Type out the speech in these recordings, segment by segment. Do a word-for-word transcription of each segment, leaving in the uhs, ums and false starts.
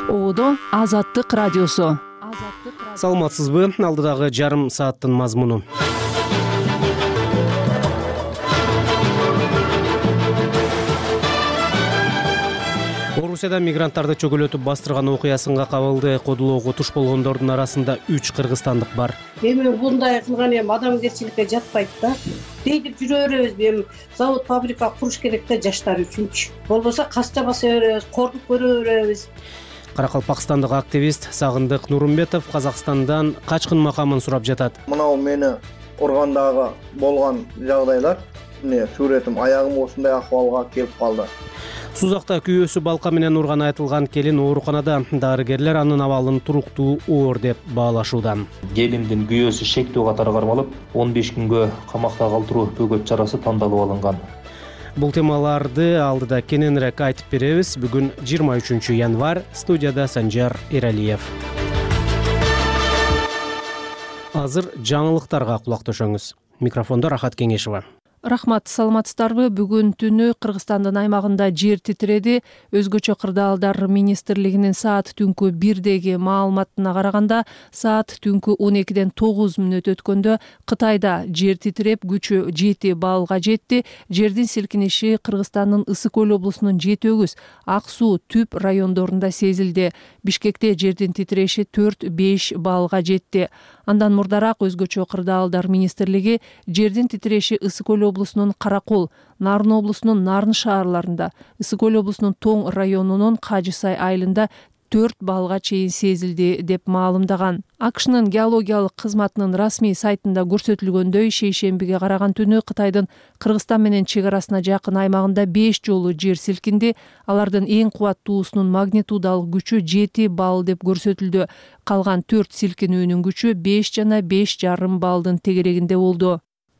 Оодо Азаттык радиосу. Саламатсызбы? Алдыдагы жарым сааттын мазмуну. Орусияда мигранттарды чөгөлөтүп бастырган окуясынга кабылды. Кодулоого туш болгондордун арасында үч кыргызстандык бар. Эми мындай кылган эми адамгерчиликке жатпайт да. Дейдип жүрө беребиз, эми завод, фабрика куруш керек да жаштар үчүнчү. Болбосо касча баса беребиз, кордук көрө беребиз. Каракалпакстандык активист Сагындык Нурумбетов Казакстандан качкын макамын сурап жатат. Мынау мени ургандагы болгон жагдайлар, мына сүрөтүм аягым ушундай акыбалга келип калды. Сузакта күйөөсү балка менен урган айтылган келин ооруканада. Дарыгерлер анын абалын туруктуу оор деп баалашууда. Келиндин күйөөсү шектүү катары кармалып, он беш күнгө камакта калтыруу бөгөт чарасы тандалып алынган. Бул темаларды алдыда кененирээк айтып беребиз. Бүгүн жыйырма үчүнчү январь. Студияда Санжар Эралиев. Азыр жаңылыктарга кулак төшөңүз. Микрофондо Рахат Кеңешова. Рахмат, саламатсыздарбы? Бүгүн түнү Кыргызстандын аймагында жер титиреди. Өзгөчө кырдаалдар министрлигинин саат түнкү бирдеги маалыматына караганда, саат түнкү он экиден тогуз мүнөт өткөндө Кытайда жер титиреп, күчү жети баллга жетти. Жердин силкиниши Кыргызстандын Ысык Көл облусунун жети өгүз, Ак Суу, Түп райондорунда сезилди. Бишкекте жердин титиреши төрт беш баллга жетти. Андан мурдараак өзгөчө кырдаалдар министрлиги жердин титиреши Ысык Көл облусунун Каракол, Нарын облусунун Нарын шаарларында, Ысык Көл облусунун Тоң районунун Кажысай айылында төрт баллга чейин сезилди деп маалымдаган. АКШнын геологиялык кызматынын расмий сайтында көрсөтүлгөндөй, шейшембиге караган түнү Кытайдын Кыргызстан менен чек арасына жакын аймагында беш жолу жер силкинди. Алардын эң кубаттуусунун магнитудалык күчү жети балл деп көрсөтүлдү. Калган төрт силкинүүнүн күчү беш жана беш жарым баллдын тегерегинде болду.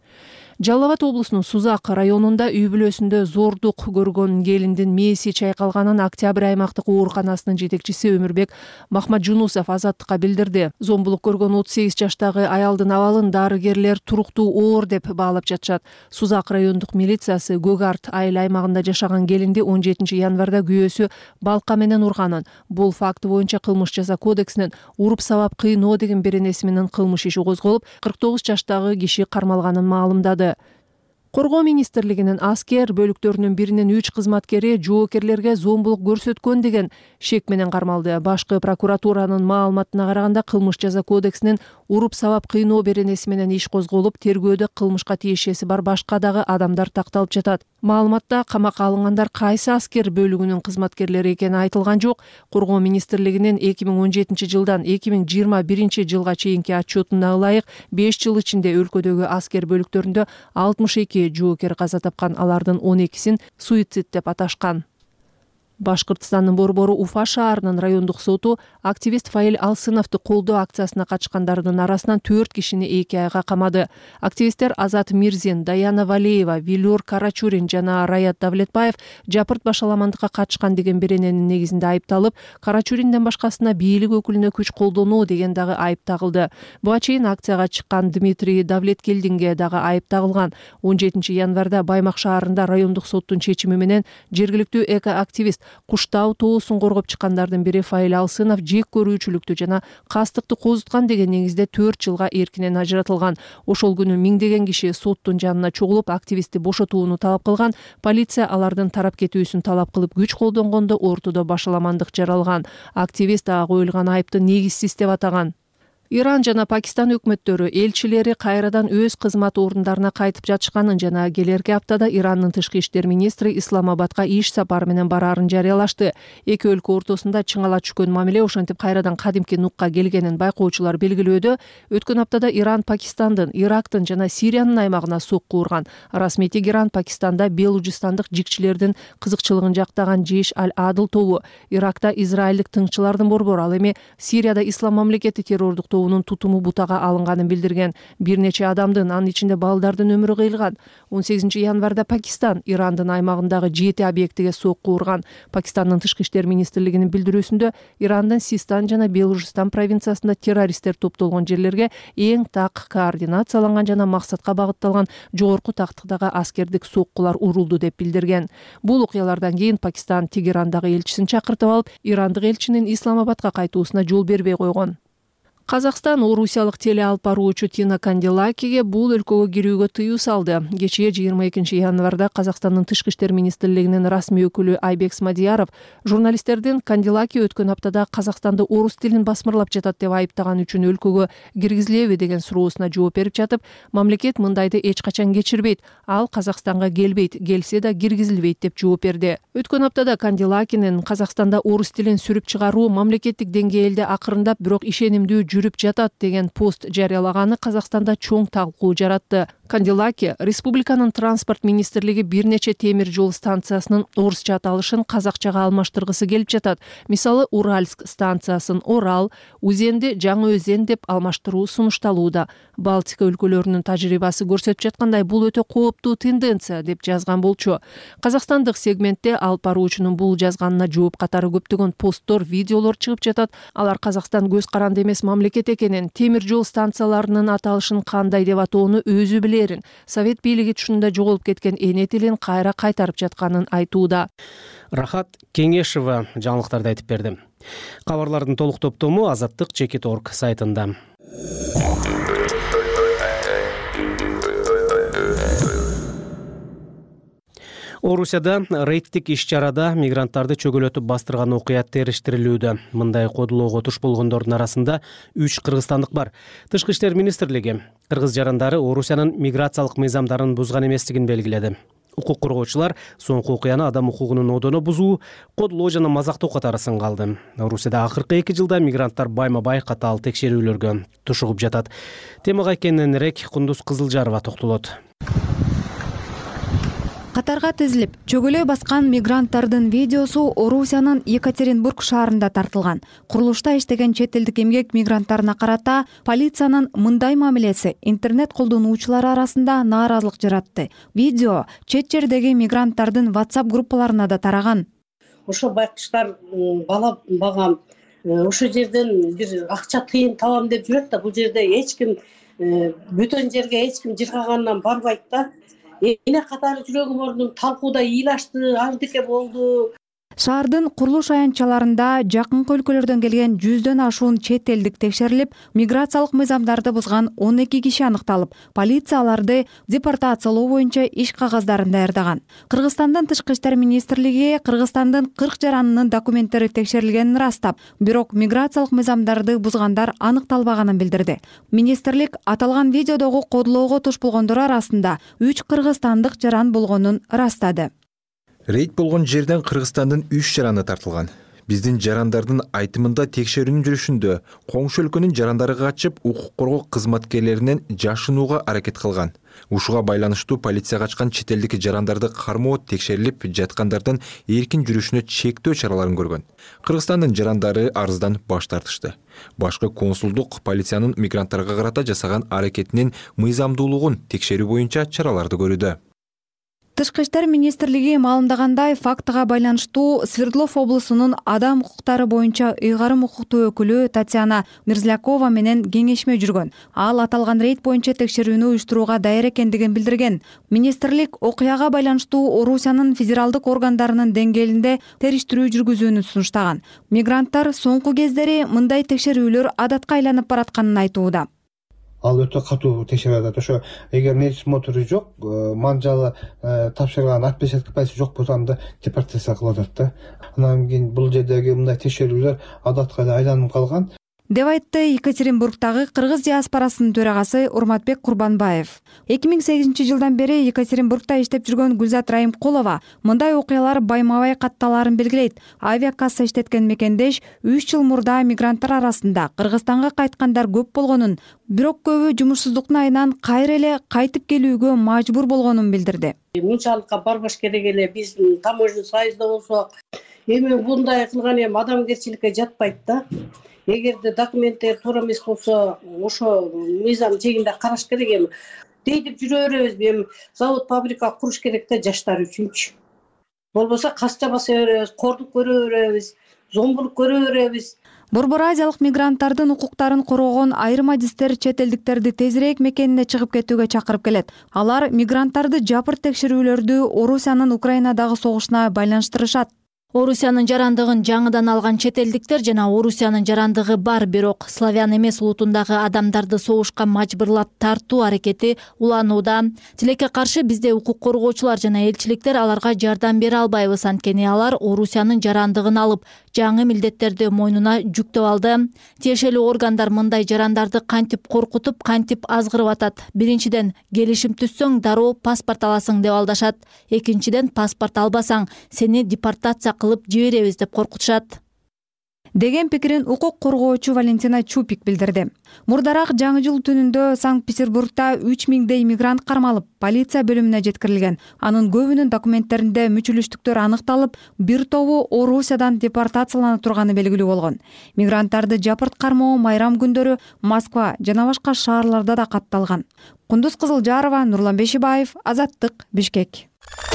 Жалал Абад облусунун Сузак районунда үй бүлөсүндө зордук көргөн келиндин мээси чайкалганын Октябрь аймактык ооруканасынын жетекчиси Өмүрбек Махмаджунусов Азаттыкка билдирди. Зомбулук көргөн отуз сегиз жаштагы аялдын абалын дарыгерлер туруктуу оор деп баалап жатышат. Сузак райондук милициясы Көк Арт айыл аймагында жашаган келинди он жетинчи январда күйөөсү балка менен урганын. Бул факты боюнча кылмыш жаза кодексинин уруп сабап кыйноо деген беренеси менен кылмыш иши козголуп, кырк тогуз жаштагы киши кармалганын маалымдады. Коргоо министрлигинин аскер бөлүктөрүнүн биринин үч кызматкери жоокерлерге зомбулук көрсөткөн деген шек менен кармалды. Башкы прокуратуранын маалыматына караганда, кылмыш жаза кодексинин уруп сабап кыйноо беренеси менен иш козголуп, тергөөдө кылмышка тиешеси бар башка дагы адамдар такталып жатат. Маалыматта камакка алынгандар кайсы аскер бөлүгүнүн кызматкерлери экени айтылган жок. Коргоо министрлигинин эки миң он жетинчи жылдан эки миң жыйырма биринчи жылга чейинки отчетуна ылайык беш жыл ичинде өлкөдөгү аскер бөлүктөрүндө алтымыш эки жоокер каза тапкан, алардын он экисин суицид деп аташкан. Башкыртстандын Борбору Уфа шаарынын райондук соту активист Фаиль Алсыновду колдоо акциясына катышкандардын арасынан төрт кишини эки айга камады. Активисттер Азат Мирзин, Даяна Валеева, Вилюр Карачурин жана Раят Давлетбаев жапырт башаламандыкка катышкан деген берененин негизинде айыпталып, Карачуринден башкасына бийлик өкүлүнө күч колдонуу деген дагы айып тагылды. Буга чейин акцияга чыккан Дмитрий Давлеткелдинге дагы айып тагылган. он жетинчи январда Баймак шаарында райондук соттун чечими менен жергиликтүү эко-активист Куштау тоосун коргоп чыккандардын бири Фаиль Алсынов жек көрүүчүлүктү жана кастыкты козуткан деген негизде төрт жылга эркинен ажыратылган. Ошол күнү миңдеген киши соттун жанына чогулуп, активистти бошотууну талап кылган. Полиция алардын тарап кетүүсүн талап кылып, күч колдонгондо ортодо башаламандык жаралган. Активист ага коюлган айыпты негизсиз деп атаган. Иран жана Пакистан өкмөттөрү элчилери кайрадан өз кызмат орундарына кайтып жатышканын жана келерки аптада Ирандын тышкы иштер министри Исламабадка иш сапары менен бараарын жарыялашты. Эки өлкө ортосунда чыңала түшкөн мамиле ошентип кайрадан кадимки нукка келгенин байкоочулар белгилөөдө. Өткөн аптада Иран Пакистандын, Ирактын жана Сириянын аймагына сокку урган. Расмий Тегеран Пакистанда белужистандык жикчилердин кызыкчылыгын жактаган Жейш аль-Адыл тобу, Иракта израилдик тыңчылардын борбору, ал эми Сирияда Ислам мамлекети террордук тобу тобунун тутуму бутага алынганын билдирген. Бир нече адамдын, анын ичинде балдардын өмүрү кыйылган. он сегизинчи январда Пакистан Ирандын аймагындагы жети объектиге сокку урган. Пакистандын тышкы иштер министрлигинин билдирүүсүндө Ирандын Систан жана Белужистан провинциясында террористтер топтолгон жерлерге эң так координацияланган жана максатка багытталган жогорку тактыкдагы аскердик соккулар урулду деп билдирген. Бул окуялардан кийин Пакистан Тегерандагы элчисин чакыртып алып, ирандык элчинин Исламабадка кайтуусуна жол бербей койгон. Казакстан орусиялык теле алып баруучу Тина Канделакиге бул өлкөгө кирүүгө тыюу салды. Кечээ жыйырма экинчи январда Казакстандын тышкы иштер министрлигинин расмий өкүлү Айбек Смадияров журналисттердин Канделаки өткөн аптада Казакстанды орус тилин басмырлап жатат деп айыптаган үчүн өлкөгө киргизилеби деген суроосуна жооп берип жатып, мамлекет мындайды эч качан кечирбейт, ал Казакстанга келбейт, келсе да киргизилбейт деп жооп берди. Өткөн аптада Канделакинин Казакстанда орус тилин сүрүп чыгаруу мамлекеттик деңгээлде акырындап, бирок ишенимдүү жүрүп жатат деген пост жарыялаганы Казакстанда чоң талкуу жаратты. Канделаки республиканын транспорт министрлиги бир нече темир жол станциясынын орусча аталышын казакчага алмаштыргысы келип жатат. Мисалы, Уральск станциясын Орал, Узенди Жаңы Өзен деп алмаштыруу сунушталууда. Балтика өлкөлөрүнүн тажрыйбасы көрсөтүп жаткандай, бул өтө кооптуу тенденция деп жазган болчу. Казакстандык сегментте алып баруучунун бул жазганына жооп катары көптөгөн посттор, видеолор чыгып жатат. Алар Казакстан көз каранды эмес мамлекет экенин, темир жол станцияларынын аталышын кандай деп атоону өзү билерин, Совет бийлиги тушунда жоголуп кеткен эне тилин кайра кайтарып жатканын айтууда. Рахат Кеңешева жаңылыктарды айтып берди. Кабарлардын толук топтому Азаттык чекит точка орг сайтында. Орусияда рейдтик иш-чарада мигранттарды чөгөлөтүп бастырган окуя териштирилүүдө. Мындай кодулоого туш болгондордун арасында үч кыргызстандык бар. Тышкы иштер министрлиги кыргыз жарандары Орусиянын миграциялык мыйзамдарын бузган эместигин белгиледи. Укук коргоочулар соңку окуяны адам укугунун одоно бузуу, кодулоо жана мазактоо катары сынга алды. Орусияда акыркы эки жылда мигранттар байма-бай катаал текшерүүлөргө тушугуп жатат. Темага кененирээк Кундуз Кызылжарова токтолот. Катарга тизилип, чөгөлөй баскан мигранттардын видеосу Орусиянын Екатеринбург шаарында тартылган. Курулушта иштеген чет элдик эмгек мигранттарына карата полициянын мындай мамилеси интернет колдонуучулар арасында нааразылык жаратты. Видео чет жердеги мигранттардын WhatsApp группаларына да тараган. Ошо байкуштар бала багам, ошо жерден бир акча тыйын табам деп жүрөт да, бул жерде эч ким бөтөн жерге эч ким жыргагандан барбайт да. Эне катары жүрөгүм ордун талкууда ыйлашты, ардыке болду. Шаардын курулуш аянтчаларында жакынкы өлкөлөрдөн келген жүздөн ашуун чет элдик текшерилип, миграциялык мыйзамдарды бузган он эки киши аныкталып, полиция аларды депортациялоо боюнча иш кагаздарын даярдаган. Кыргызстандын тышкы иштер министрлиги Кыргызстандын кырк жаранынын документтери текшерилгенин ырастап, бирок миграциялык мыйзамдарды бузгандар аныкталбаганын билдирди. Министрлик аталган видеодогу кодулоого туш болгондор арасында үч кыргызстандык жаран болгонун ырастады. Рейд болгон жерден Кыргызстандын үч жараны тартылган. Биздин жарандардын айтымында текшерүүнүн жүрүшүндө коңшу өлкөнүн жарандары качып, укук коргоо кызматкерлеринен жашынууга аракет кылган. Ушуга байланыштуу полицияга ачкан чет элдик жарандарды кармоо текшерилип, жаткандардын эркин жүрүшүнө чектөө чараларын көргөн. Кыргызстандын жарандары арыздан баш тартышты. Башкы консулдук полициянын мигранттарга карата жасаган аракетинин мыйзамдуулугун текшерүү боюнча чараларды көрүүдө. Тышкы иштер министрлиги маалымдагандай, фактыга байланыштуу Свердлов облусунун адам укуктары боюнча ыйгарым укуктуу өкүлү Татьяна Мирзлякова менен кеңешме жүргөн. Ал аталган рейд боюнча текшерүүнү уюштурууга даяр экендигин билдирген. Министрлик окуяга байланыштуу Орусиянын федералдык органдарынын деңгээлинде териштирүү жүргүзүүнү сунуштаган. Мигранттар соңку кездери мындай текшерүүлөр адатка айланып баратканын айтууда. Ал өтө катуу текшерип атат. Ошо эгер медсмотру жок, манжалы тапшырган алтымыш беш пайыз жок болсо анда депортация кылып атат да. Анан кийин бул жердеги мындай текшерүүлөр адатка айланып калган. деп айтты Екатеринбургтагы кыргыз диаспорасынын төрагасы Урматбек Курбанбаев. эки миң сегизинчи жылдан бери Екатеринбургта иштеп жүргөн Гүлзат Райымкулова мындай окуялар байма-бай катталарын белгилейт. Авиакасса иштеткен мекендеш үч жыл мурда мигранттар арасында Кыргызстанга кайткандар көп болгонун, бирок көбү жумушсуздуктун айынан кайра эле кайтып келүүгө мажбур болгонун билдирди. мынчалыкка барбаш керек эле, биз таможня союзда болсок. Эми мындай кылган эми адамгерчиликке жатпайт да. Эгерде документтер туура эмес болсо, ошо мыйзам жегинде караш керек. Эми дейдип жүрө беребизби? Эми завод, фабрика куруш керек да жаштар үчүнчү. Болбосо касча баса беребиз, кордук көрө беребиз, зомбулук көрө беребиз. Борбор Азиялык мигранттардын укуктарын коргогон айрым адистер чет элдиктерди тезирээк мекенине чыгып кетүүгө чакырып келет. Алар мигранттарды жапырт текшерүүлөрдү Орусиянын Украинадагы согушуна байланыштырышат. Орусиянын жарандыгын жаңыдан алган чет элдиктер жана Орусиянын жарандыгы бар, бирок славян эмес улутундагы адамдарды согушка мажбурлап тартуу аракети уланууда. Тилекке каршы бизде укук коргоочулар жана элчиликтер аларга жардам бере албайбыз, анткени алар Орусиянын жарандыгын алып, жаңы милдеттерди мойнуна жүктөп алды. Тиешелүү органдар мындай жарандарды кантип коркутуп, кантип азгырып атат. Биринчиден, келишим түзсөң дароо паспорт аласың деп алдашат. Экинчиден, паспорт албасаң сени депортация кылып жиберебиз деп коркутушат деген пикирин укук коргоочу Валентина Чупик билдирди. Мурдараак жаңы жыл түнүндө Санкт-Петербургда үч миңдей мигрант кармалып, полиция бөлүмүнө жеткирилген. Анын көбүнүн документтеринде мүчүлүштүктөр аныкталып, бир тобу Орусиядан депортациялана турганы белгилүү болгон. Мигранттарды жапырт кармоо майрам күндөрү Москва жана башка шаарларда да катталган. Кундуз Кызылжарова, Нурлан Бешибаев, Азаттык, Бишкек.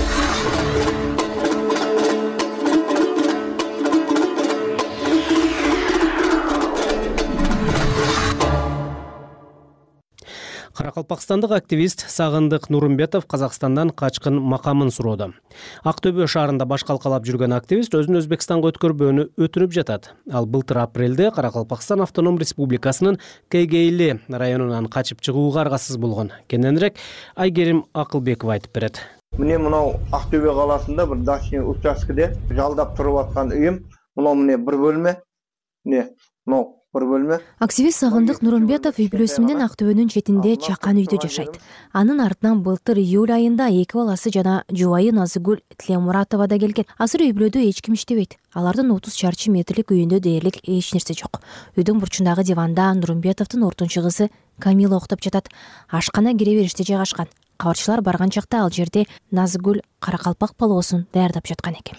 Каракалпакстандык активист Сагындык Нурумбетов Казакстандан качкын макамын суроодо. Ак Төбө шаарында баш калкалап жүргөн активист өзүн Өзбекстанга өткөрбөөнү өтүнүп жатат. Ал былтыр апрелде Каракалпакстан автоном республикасынын Кейгейли районунан качып чыгууга аргасыз болгон. Кененирээк Айгерим Акылбекова айтып берет. Міне мынау Ак Төбө каласында бир дачный участкеде жалдап туруп аткан үйүм. Мынау міне бир бөлмө. Міне мынау Активист Сагындык Нурумбетов үй бүлөсү менен Ак Төбөнүн четинде чакан үйдө жашайт. Анын артынан былтыр июль айында эки баласы жана жубайы Назыгүл Тилемуратова да келген. Азыр үй бүлөдө эч ким иштебейт. Алардын отуз чарчы метрлик үйүндө дээрлик эч нерсе жок. Үйдүн бурчундагы диванда Нурумбетовдун ортончу кызы Камила уктап жатат. Ашкана кире бериште жайгашкан. Кабарчылар барган чакта ал жерде Назыгүл каракалпак палоосун даярдап жаткан экен.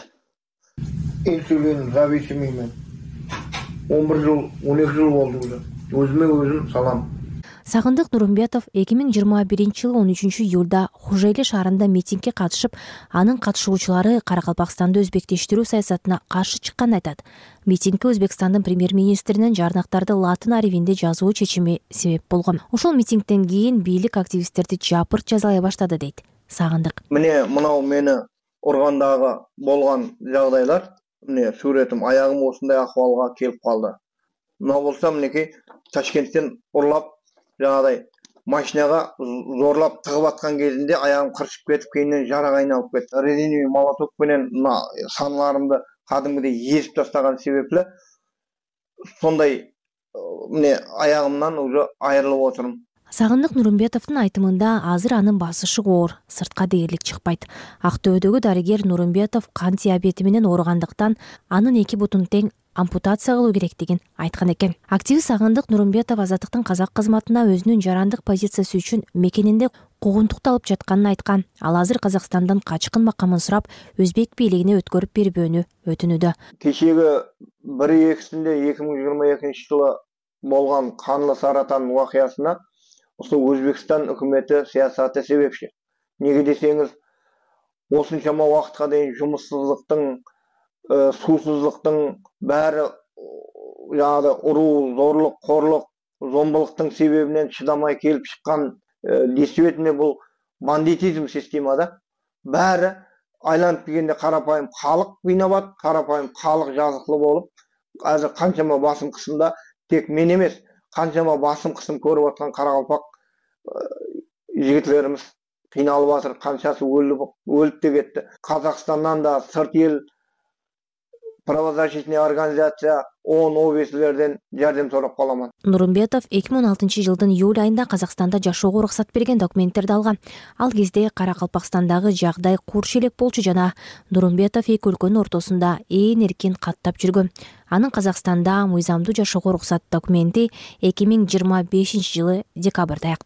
Инсулин зависимиймен он бир жыл, он эки жыл болду уже. Өзүмө өзүм салам. Сагындык Нурумбетов эки миң жыйырма биринчи жылы он үчүнчү июлда Хужейли шаарында митингге катышып, анын катышуучулары Каракалпакстанды өзбектештирүү саясатына каршы чыкканын айтат. Митингге Өзбекстандын премьер-министринин жарнактарды латын арифинде жазуу чечими себеп болгон. Ошол митингден кийин бийлик активисттерди жапырт жазалай баштады дейт Сагындык. Міне мынау мени ургандагы болгон жагдайлар. Міне сүретім аяғым осындай ахвалға келіп қалды. Мынау болса мінекей Ташкенттен ұрлап, жаңағыдай машинаға зорлап тығып атқан кезінде аяғым қыршып кетіп, кейіннен жарақ айналып кетті. Резиновый молотокпенен мына санларымды кәдімгідей езіп тастаған себеплі сондай міне аяғымнан уже айырылып отырмын. Сагындык Нурумбетовдун айтымында азыр анын басышы оор, сыртка дээрлик чыкпайт. Ак Төбөдөгү дарыгер Нурумбетов кант диабети менен ооругандыктан анын эки бутун тең ампутация кылуу керектигин айткан экен. Активист Сагындык Нурумбетов Азаттыктын казак кызматына өзүнүн жарандык позициясы үчүн мекенинде куугунтукту алып жатканын айткан. Ал азыр Казакстандан качкын макамын сурап, өзбек бийлигине өткөрүп бербөөнү өтүнүүдө. Кечеги бир экисинде эки миң жыйырма экинчи жылы болгон канлы саратан окуясына осы Өзбекстан үкіметі саясаты себепші. Неге десеңіз, осыншама уақытқа дейін жұмыссыздықтың, ә, сусыздықтың бәрі жаңағы ұру, зорлық, қорлық, зомбылықтың себебінен шыдамай келіп шыққан ә, действительно бұл бандитизм системада бәрі айланып келгенде қарапайым халық қинап, қарапайым халық жазықлы болып, қазір қаншама басым қысымда тек мен емес, қаншама басым қысым көріп отқан Қарақалпақ жігітлеріміз қиналып жатыр, қаншасы өліп, өліп те кетті. Қазақстаннан да сырт ел правозащитный организация он обезлерден жардам сурап каламын. Нурумбетов эки миң он алтынчы жылдын июль айында Казакстанда жашоого уруксат берген документтерди алган. Ал кезде Каракалпакстандагы жагдай курч элек болчу жана Нурумбетов эки өлкөнүн ортосунда ээн эркин каттап жүргөн. Анын Казакстанда мыйзамдуу жашоого уруксат документи эки миң жыйырма бешинчи жылы декабрда аяктайт.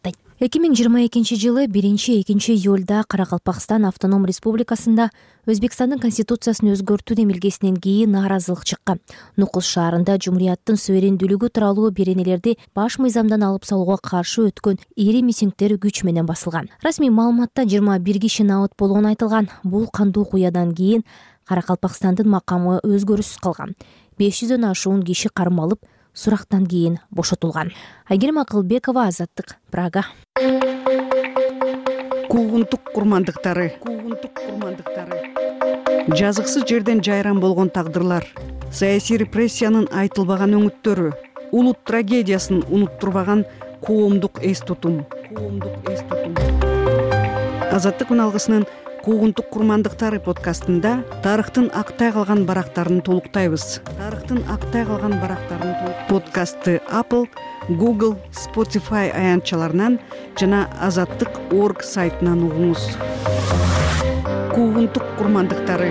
эки миң жыйырма экинчи жылы биринчи экинчи июлда Каракалпакстан автоном республикасында Өзбекстандын конституциясын өзгөртүү демилгесинен кийин нааразылык чыккан. Нукус шаарында жумурияттын суверендүүлүгү тууралуу беренелерди баш мыйзамдан алып салууга каршы өткөн ири митингдер күч менен басылган. Расмий маалыматта жыйырма бир киши набыт болгону айтылган. Бул кандуу куядан кийин Каракалпакстандын макамы өзгөрүүсүз калган. беш жүздөн ашуун киши кармалып, сурактан кийин бошотулган. Айгерим Акылбекова, Азаттык, Прага. Куугунтук курмандыктары. Куугунтук курмандыктары. Жазыксыз жерден жайран болгон тагдырлар, саясий репрессиянын айтылбаган өңүттөрү, улут трагедиясын унуттурбаган коомдук эс тутум. Коомдук эс тутум. Азаттык күн алгысынын Куугунтук курмандыктары подкастында тарыхтын актай калган барактарын толуктайбыз. Тарыхтын актай калган барактарын толук подкастты Apple, Google, Spotify аянтчаларынан жана азаттык точка орг сайтынан угуңуз. Куугунтук курмандыктары.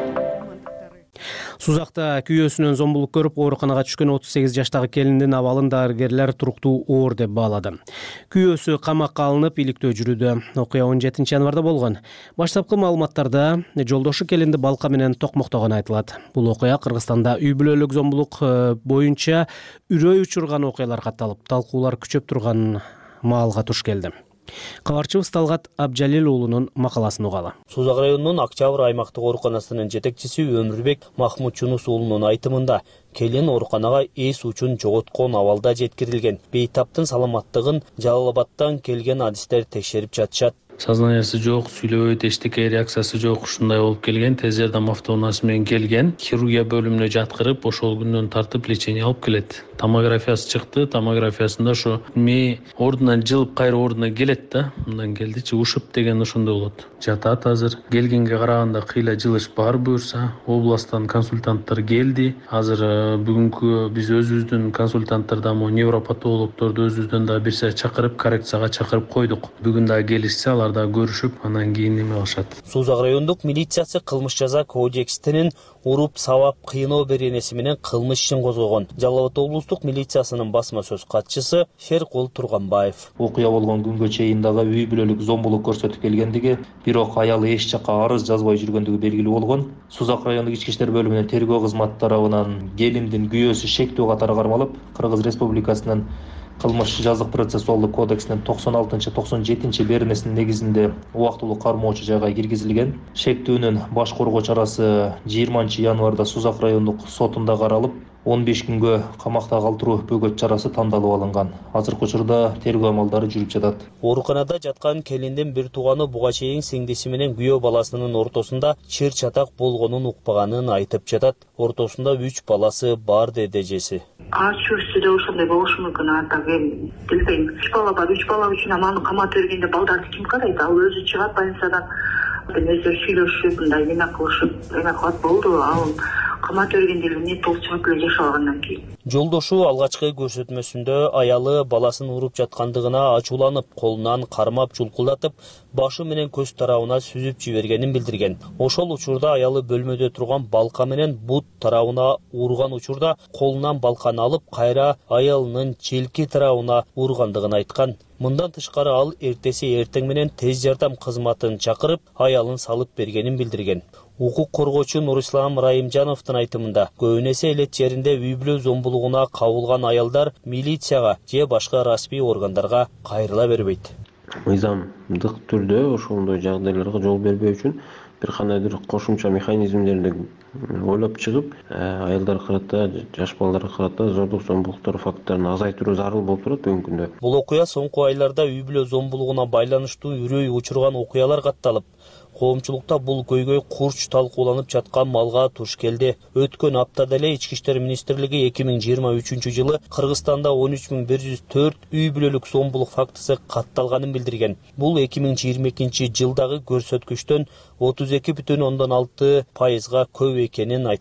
Сузакта күйөөсүнөн зомбулук көрүп ооруканага түшкөн отуз сегиз жаштагы келиндин абалын дарыгерлер туруктуу оор деп баалады. Күйөөсү камакка алынып, иликтөө жүрүүдө. Окуя он жетинчи январда болгон. Баштапкы маалыматтарда жолдошу келинди балка менен токмоктогону айтылат. Бул окуя Кыргызстанда үй бүлөлүк зомбулук боюнча үрөй учурган окуялар катталып, талкуулар күчөп турган маалга туш келди. Кабарчыбыз Талгат Абжалил уулунун макаласын угалы. Сузак районунун Акчабыр аймактык ооруканасынын жетекчиси Өмүрбек Махмутчунус уулунун айтымында келин ооруканага эс учун жоготкон абалда жеткирилген. Бейтаптын саламаттыгын Жалал Абадтан келген адистер текшерип жатышат. Сознаниясы жок, сүйлөбөйт, эчтеке реакциясы жок, ушундай болуп келген. Тез жардам автоунаасы менен келген. Хирургия бөлүмүнө жаткырып, ошол күндөн тартып лечение алып келет. Томографиясы чыкты. Томографиясында ошо ми ордунан жылып кайра ордуна келет да. Мындан келдичи ушуп деген ошондой болот. Жатат азыр. Келгенге караганда кыйла жылыш бар буюрса, областтан консультанттар келди. Азыр бүгүнкү биз өзүбүздүн консультанттардан мо невропатологдорду өзүбүздөн да бир сая чакырып, коррекцияга чакырып койдук. Бүгүн да келишсе алар да көрүшүп, анан кийин неме кылышат. Сузак райондук милициясы кылмыш жаза кодексинин уруп, сабап, кыйноо беренеси менен кылмыш ишин козгогон. Жалал Абад облустук милициясынын басма сөз катчысы Шеркул Турганбаев. Окуя болгон күнгө чейин дагы үй бүлөлүк зомбулук көрсөтүп келгендиги, бирок аялы эч жакка арыз жазбай жүргөндүгү белгилүү болгон. Сузак райондук ички иштер бөлүмүнүн тергөө кызматы тарабынан келиндин күйөөсү шектүү катары кармалып, Кыргыз Республикасынын кылмыш жазык процессуалдык кодексинин токсон алтынчы токсон жетинчи беренесинин негизинде убактылуу кармоочу жайга киргизилген. Шектүүнүн баш коргоо чарасы жыйырманчы январда Сузак райондук сотунда каралып, он беш күнгө камакта калтыруу бөгөт чарасы тандалып алынган. Азыркы учурда тергөө амалдары жүрүп жатат. Ооруканада жаткан келиндин бир тууганы буга чейин сиңдиси менен күйөө баласынын ортосунда чыр чатак болгонун укпаганын айтып жатат. Ортосунда үч баласы бар деди эжеси. Ачуусу да ошондой болушу мүмкүн, ата билбейм. Үч бала бар, үч бала үчүн аманы камап бергенде балдарды ким карайт? Ал өзү чыгат больницадан. Өздөрү сүйлөшүп, мындай неме кылышып, эме кылат болду. Ал камап бергенде эле не толук чыгып эле жашагандан кийин. Жолдошу алгачкы көрсөтмөсүндө аялы баласын уруп жаткандыгына ачууланып, колунан кармап жулкулдатып, башы менен көз тарабына сүзүп жибергенин билдирген. Ошол учурда аялы бөлмөдө турган балка менен бут тарабына урган учурда колунан балканы алып, кайра аялынын челки тарабына ургандыгын айткан. Мындан тышкары ал эртеси эртең менен тез жардам кызматын чакырып, аялын салып бергенин билдирген. Укук коргоочу Нурислам Райымжановдун айтымында, көбүнесе элет жеринде үй бүлө зомбулугуна кабылган аялдар милицияга же башка расмий органдарга кайрыла бербейт. Мыйзамдык түрдө ошондой жагдайларга жол бербөө үчүн бир кандайдыр кошумча механизмдерди ойлоп чыгып, аялдар карата, жаш балдарга карата зордук зомбулуктар факттарын азайтыруу зарыл болуп турат бүгүнкү күндө. Бул окуя соңку айларда үй бүлө зомбулугуна байланыштуу үрөй учурган окуялар катталып, коомчулукта бул көйгөй курч талкууланып жаткан малга туш келди. Өткөн аптада эле Ички иштер министрлиги эки миң жыйырма үчүнчү жылы Кыргызстанда он үч миң бир жүз төрт үй бүлөлүк зомбулук фактысы катталганын билдирген. Бул эки миң жыйырма экинчи жылдагы көрсөткүчтөн отуз эки бүтүн ондон алты пайызга көп экенин айткан.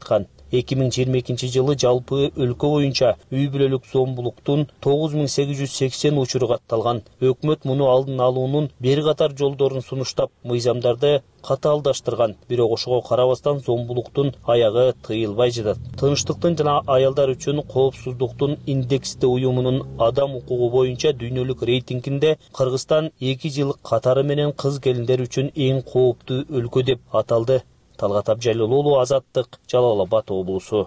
эки миң жыйырма экинчи жылы жалпы өлкө боюнча үй бүлөлүк зомбулуктун тогуз миң сегиз жүз сексен учуру катталган. Өкмөт муну алдын алуунун бир катар жолдорун сунуштап, мыйзамдарды катаалдаштырган. Бирок ошого карабастан зомбулуктун аягы тыйылбай жатат. Тынчтыктын жана аялдар үчүн коопсуздуктун индексти уюмунун адам укугу боюнча дүйнөлүк рейтингинде Кыргызстан эки жыл катары менен кыз келиндер үчүн эң кооптуу өлкө деп аталды. Талгат Абжалил уулу, Азаттык, Жалал Абад облусу.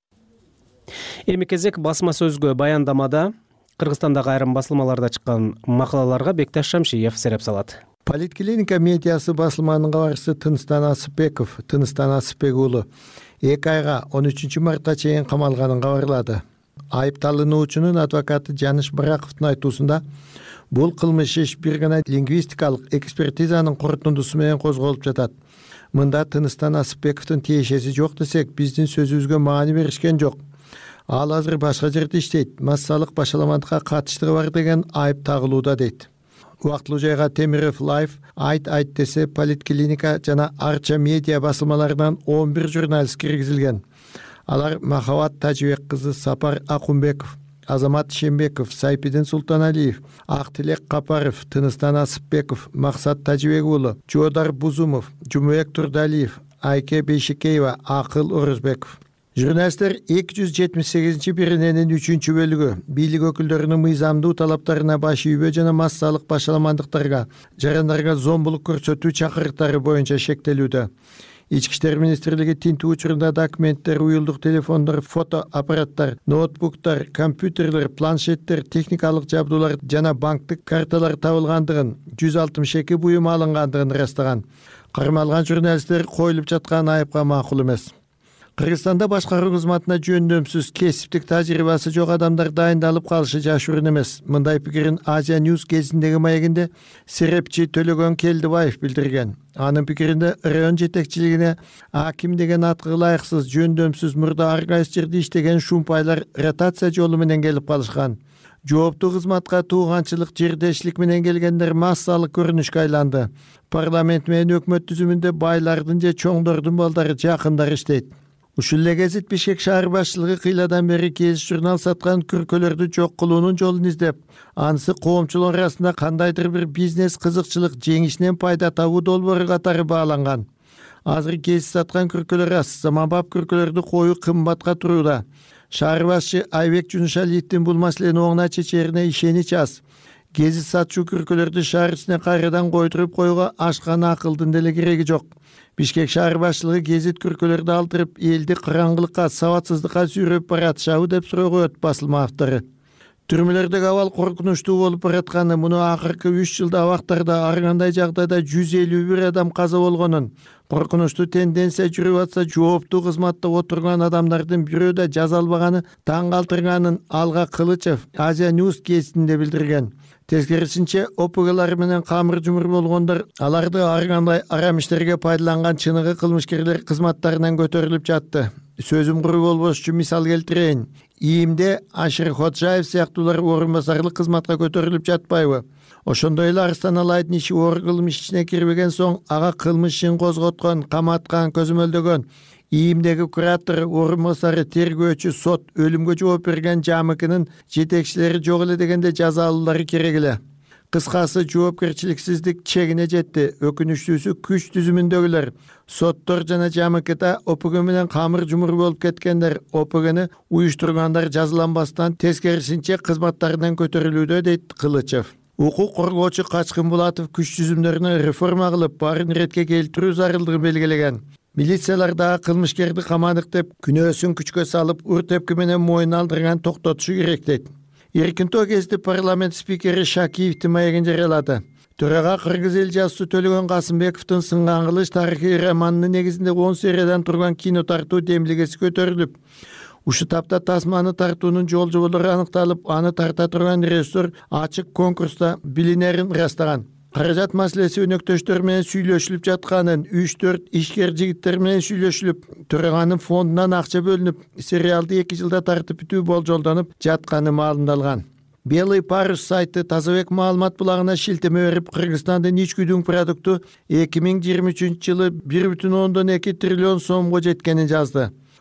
Эми кезек басма сөзгө баяндамада Кыргызстандагы айрым басылмаларда чыккан макалаларга Бекташ Шамшиев сереп салат. Политклиника медиасы басылманын кабарчысы Тыныстан Асыпбеков, Тыныстан Асыпбек уулу эки айга он үчүнчү мартка чейин камалганын кабарлады. Айыпталуучунун адвокаты Жаныш Бараковдун айтуусунда бул кылмыш иш бир гана лингвистикалык экспертизанын корутундусу менен козголуп жатат. Мында Тыныстан Асыпбековдун тиешеси жок десек, биздин сөзүбүзгө маани беришкен жок. Ал азыр башка жерде иштейт, массалык башаламандыкка катыштыгы бар деген айып тагылууда дейт. Убактылуу жайга Темиров Лайф, Айт айт десе, Политклиника жана Арча медиа басылмаларынан он бир журналист киргизилген. Алар Махабат Тажибек кызы, Сапар Акунбеков, Азамат Шембеков, Сайпидин Султаналиев, Актилек Капаров, Тыныстан Асыпбеков, Максат Тажибек уулу, Жодар Бузумов, Жумабек Турдалиев, Айке Бейшикеева, Акыл Орозбеков. Журналисттер эки жүз жетимиш сегизинчи бириненин үчүнчү бөлүгү бийлик өкүлдөрүнүн мыйзамдуу талаптарына баш ийбөө жана массалык башаламандыктарга, жарандарга зомбулук көрсөтүү чакырыктары боюнча шектелүүдө. Ички иштер министрлиги тинтүү учурунда документтер, уюлдук телефондор, фото аппараттар, ноутбуктар, компьютерлер, планшеттер, техникалык жабдуулар жана банктык карталар табылгандыгын, жүз алтымыш эки буюм алынгандыгын ырастаган. Кармалган журналисттер коюлуп жаткан айыпка макул эмес. Кыргызстанда башкаруу кызматына жөндөмсүз, кесиптик тажрыйбасы жок адамдар дайындалып калышы жашыруун эмес. Мындай пикирин Азия Ньюс кезиндеги маегинде серепчи Төлөгөн Келдибаев билдирген. Анын пикиринде район жетекчилигине аким деген атка ылайыксыз, жөндөмсүз мурда ар кайсы жерде иштеген шумпайлар ротация жолу менен келип калышкан. Жооптуу кызматка тууганчылык, жердешлик менен келгендер массалык көрүнүшкө айланды. Парламент менен өкмөт түзүмүндө байлардын же чоңдордун балдары жакындар иштейт. Ушул эле гезит Бишкек шаар башчылыгы кыйладан бери кез журнал саткан күркөлөрдү жок кылуунун жолун издеп, анысы коомчулук арасында кандайдыр бир бизнес кызыкчылык, жеңишинен пайда табуу долбоору катары бааланган. Азыр кез саткан күркөлөр аз, заманбап күркөлөрдү коюу кымбатка турууда. Шаар башчы Айбек Жунушалиевдин бул маселени оңуна чечерине ишенич аз. Гези сатчу күркөлөрдү шаар ичине кайрадан койдуруп коюуга ашкан акылдын деле кереги жок. Бишкек шаар башчылыгы гезит күркөлөрдү алдырып, элди кыраңгылыкка, сабатсыздыкка сүйрөп баратышабы деп суроо коет басылма автору. Түрмөлөрдөгү абал коркунучтуу болуп баратканы, муну акыркы үч жылда абактарда ар кандай жагдайда жүз элүү бир адам каза болгонун, коркунучтуу тенденция жүрүп атса, жооптуу кызматта отурган адамдардын бирөө да жаза албаганы таң калтырганын Алга Кылычев Азия Ньюс гезитинде билдирген. Тескерисинче, ОПГлар менен камыр жумур болгондор, аларды ар кандай арам иштерге пайдаланган чыныгы кылмышкерлер кызматтарынан көтөрүлүп жатты. Сөзүм куру болбош үчүн мисал келтирейин. ИИМде Ашир Ходжаев сыяктуулар орун басарлык кызматка көтөрүлүп жатпайбы? Ошондой эле Арстан Алайдын иши оор кылмыш ичине кирбеген соң ага кылмыш ишин козготкон, каматкан, көзөмөлдөгөн ИИМдеги куратор, орун басары, тергөөчү, сот, өлүмгө жооп берген ЖАМКнын жетекчилери жок эле дегенде жаза алуулары керек эле. Кыскасы, жоопкерчиликсиздик чегине жетти. Өкүнүчтүүсү күч түзүмүндөгүлөр, соттор жана ЖАМКда ОПГ менен камыр жумур болуп кеткендер, ОПГны уюштургандар жазаланбастан тескерисинче кызматтарынан көтөрүлүүдө, дейт Кылычев. Укук коргоочу Качкын Булатов күч түзүмдөрүнө реформа кылып, баарын ретке келтирүү зарылдыгын белгилеген. Милицияларда кылмышкерди камадык деп күнөөсүн күчкө салып, ур тепки менен моюн алдырган токтотушу керек, дейт. Эркинтөө кезди парламент спикери Шакиевдин маегин жарыялады. Төрага кыргыз эл жазуусу Төлөгөн Касымбековдун Сынган кылыч тарыхый романынын негизинде он сериядан турган кино тартуу демилгеси көтөрүлүп, ушу тапта тасманы тартуунун жол жоболору аныкталып, аны тарта турган режиссер ачык конкурста билинерин ырастаган. Каражат маселеси өнөктөштөр менен сүйлөшүлүп жатканын, үч төрт ишкер жигиттер менен сүйлөшүлүп, төраганын фондунан акча бөлүнүп, сериалды эки жылда тартып бүтүү болжолдонуп жатканы маалымдалган. Белый парус сайты Тазабек маалымат булагына шилтеме берип, Кыргызстандын ичкүдүн продукту эки миң жыйырма үчүнчү жылы бир бүтүн ондон эки триллион сомго жеткенин жазды.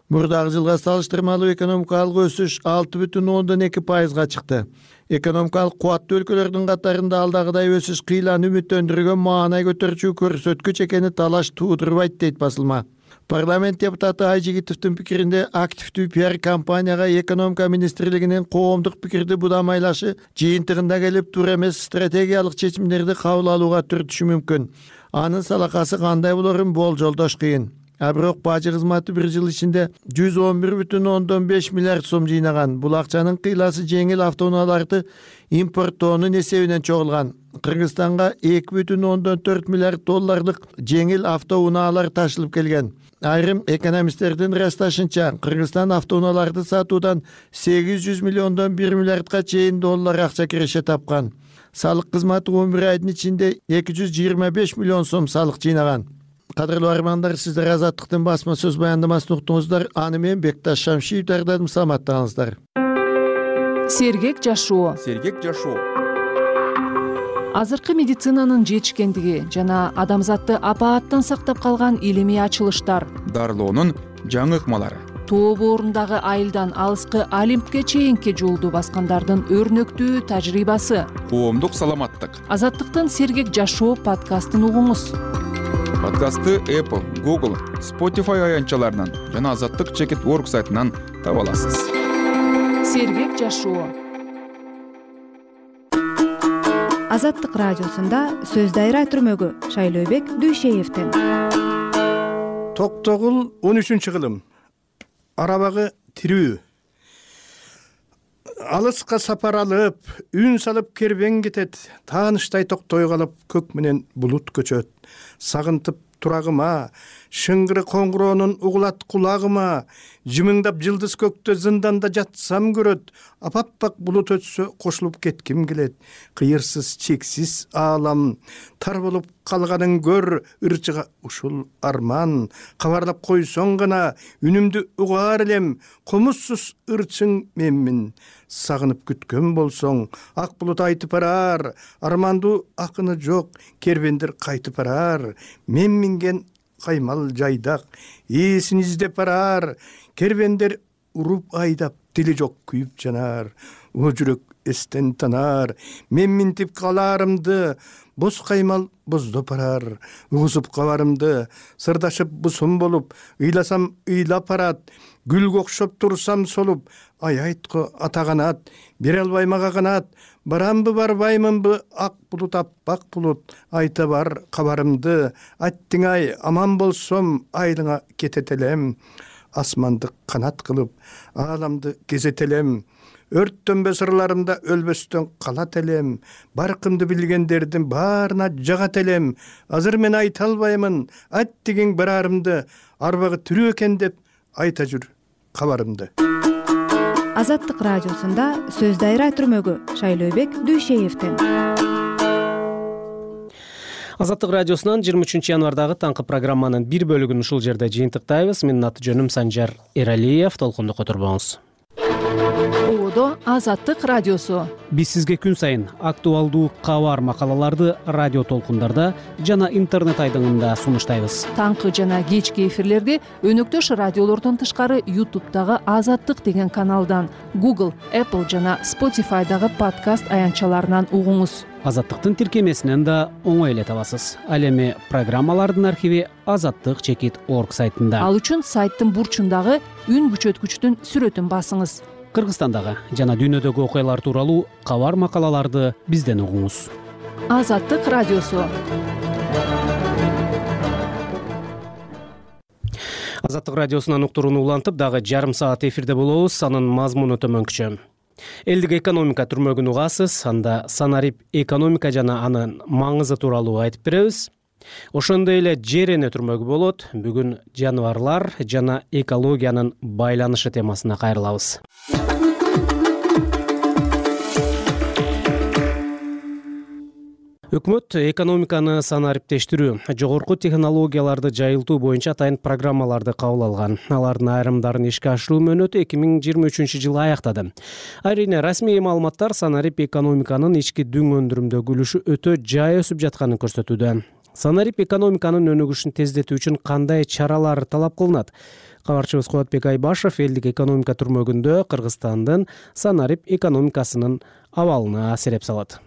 Мурдагы жылга салыштырмалуу экономикалык өсүш алты бүтүн ондон эки пайызга чыкты. Экономикалык кубаттуу өлкөлөрдүн катарында алдагыдай өсүш кыйлан үмүттөндүргөн маанай көтөрчү көрсөткүч экени талаш туудурбайт дейт басылма. Парламент депутаты Айжигитовдун пикиринде активдүү пиар кампанияга экономика министрлигинин коомдук пикирди будамайлашы жыйынтыгында келип туура эмес стратегиялык чечимдерди кабыл алууга түртүшү мүмкүн. Анын салакасы кандай болорун болжолдош кыйын. А бирок бажы кызматы бир жыл ичинде жүз он бир бүтүн ондон беш миллиард сом жыйнаган. Бул акчанын кыйласы жеңил автоунааларды импорттоонун эсебинен чогулган. Кыргызстанга эки бүтүн ондон төрт миллиард долларлык жеңил автоунаалар ташылып келген. Айрым экономисттердин ырасташынча, Кыргызстан автоунааларды сатуудан сегиз жүз миллиондон бир миллиардка чейин доллар акча киреше тапкан. Салык кызматы он бир айдын ичинде эки жүз жыйырма беш миллион сом салык жыйнаган. Кадырлуу армандар, сиздер Азаттыктын басма сөз баяндамасын уктуңуздар. Аны мен Бекташ Шамшиев даярдадым. Саламаттаңыздар. Сергек жашоо. Сергек жашоо. Азыркы медицинанын жетишкендиги жана адамзатты апааттан сактап калган илимий ачылыштар. Дарылоонун жаңы ыкмалары. Тоо боорундагы айылдан алыскы Олимпке чейинки жолду баскандардын өрнөктүү тажрыйбасы. Коомдук саламаттык. Азаттыктын Сергек жашоо подкастын угуңуз. Подкастты Apple, Google, Spotify аянтчаларынан жана азаттык чекит точка орг сайтынан таба аласыз. Сергек жашоо. Азаттык радиосунда сөз дайра түрмөгү Шайлообек Дүйшеевден. Токтогул он үчүнчү кылым. Арабагы тирүү. Алыска сапар алып, үн салып кербен кетет. Тааныштай токтой калып, көк менен булут көчөт. Сагынтып турагыма, шыңгыры коңгуроонун угулат кулагыма. Жымыңдап жылдыз көктө зынданда жатсам көрөт. Апаппак булут өтсө кошулуп кетким келет. Кыйырсыз чексиз аалам, тар болуп калганын көр, ырчыга ушул арман. Кабарлап койсоң гана үнүмдү угаар элем, комузсуз ырчың менмин. Сагынып күткөн болсоң, ак булут айтып барар, армандуу акыны жок, кербендер кайтып барар. Мен минген каймал жайдак, ээсин издеп барар. Кербендер уруп айдап, дили жок күйүп жанар. О жүрөк эстен танар, мен минтип каларымды, боз каймал боздоп барар. Угузуп кабарымды, сырдашып бусум болуп, ыйласам ыйлап барат. Гүлгө окшоп турсам солуп, ай айтко атаганат, бере албай мага канат. Барамбы барбаймынбы, ак булут аппак булут, айта бар кабарымды. Аттың ай, аман болсом, айылыңа кететелем. Асманды канат кылып, ааламды кезетелем. Өрттөнбө сырларымда өлбөстөн калат элем. Баркымды билгендердин баарына жагат элем. Азыр мен айта албаймын, аттигиң барарымды. Арбагы тирүү экен деп айта жүр кабарымды. Азаттык радиосунда сөз дайра түрмөгү Шайлообек Дүйшеевден. Азаттык радиосунан жыйырма үчүнчү январдагы таңкы программанын бир бөлүгүн ушул жерде жыйынтыктайбыз. Менин аты жөнүм Санжар Эралиев. Толкунду которбоңуз. Оодо Азаттык радиосу. Биз сизге күн сайын актуалдуу кабар макалаларды радио толкундарда жана интернет айдыңында сунуштайбыз. Таңкы жана кечки эфирлерди өнөктөш радиолордон тышкары ютубтагы Азаттык деген каналдан, Google, Apple жана Spotify'дагы подкаст аянтчаларынан угуңуз. Азаттыктын тиркемесинен да оңой эле табасыз. Ал эми программалардын архиви азаттык чекит точка орг сайтында. Ал үчүн сайттын бурчундагы үн күчөткүчтүн сүрөтүн басыңыз. Кыргызстандагы жана дүйнөдөгү окуялар тууралуу кабар макалаларды бизден угуңуз. Азаттык радиосу. Азаттык радиосунан уктурууну улантып, дагы жарым саат эфирде болобуз. Анын мазмуну төмөнкүчө. Элдик экономика түрмөгүн угасыз, анда санарип экономика жана анын маңызы тууралуу айтып беребиз. Ошондой эле жер эне түрмөгү болот. Бүгүн жаныбарлар жана экологиянын байланышы темасына кайрылабыз. Өкмөт экономиканы санариптештирүү, жогорку технологияларды жайылтуу боюнча атайын программаларды кабыл алган. Алардын айрымдарын ишке ашыруу мөөнөтү эки миң жыйырма үчүнчү жылы аяктады. Айрине расмий маалыматтар санарип экономиканын ички дүң өндүрүмдөгү үлүшү өтө жай өсүп жатканын көрсөтүүдө. Санарип экономиканын өнүгүшүн тездетүү үчүн кандай чаралар талап кылынат? Кабарчыбыз Кубатбек Айбашев элдик экономика түрмөгүндө Кыргызстандын санарип экономикасынын абалына сереп салат.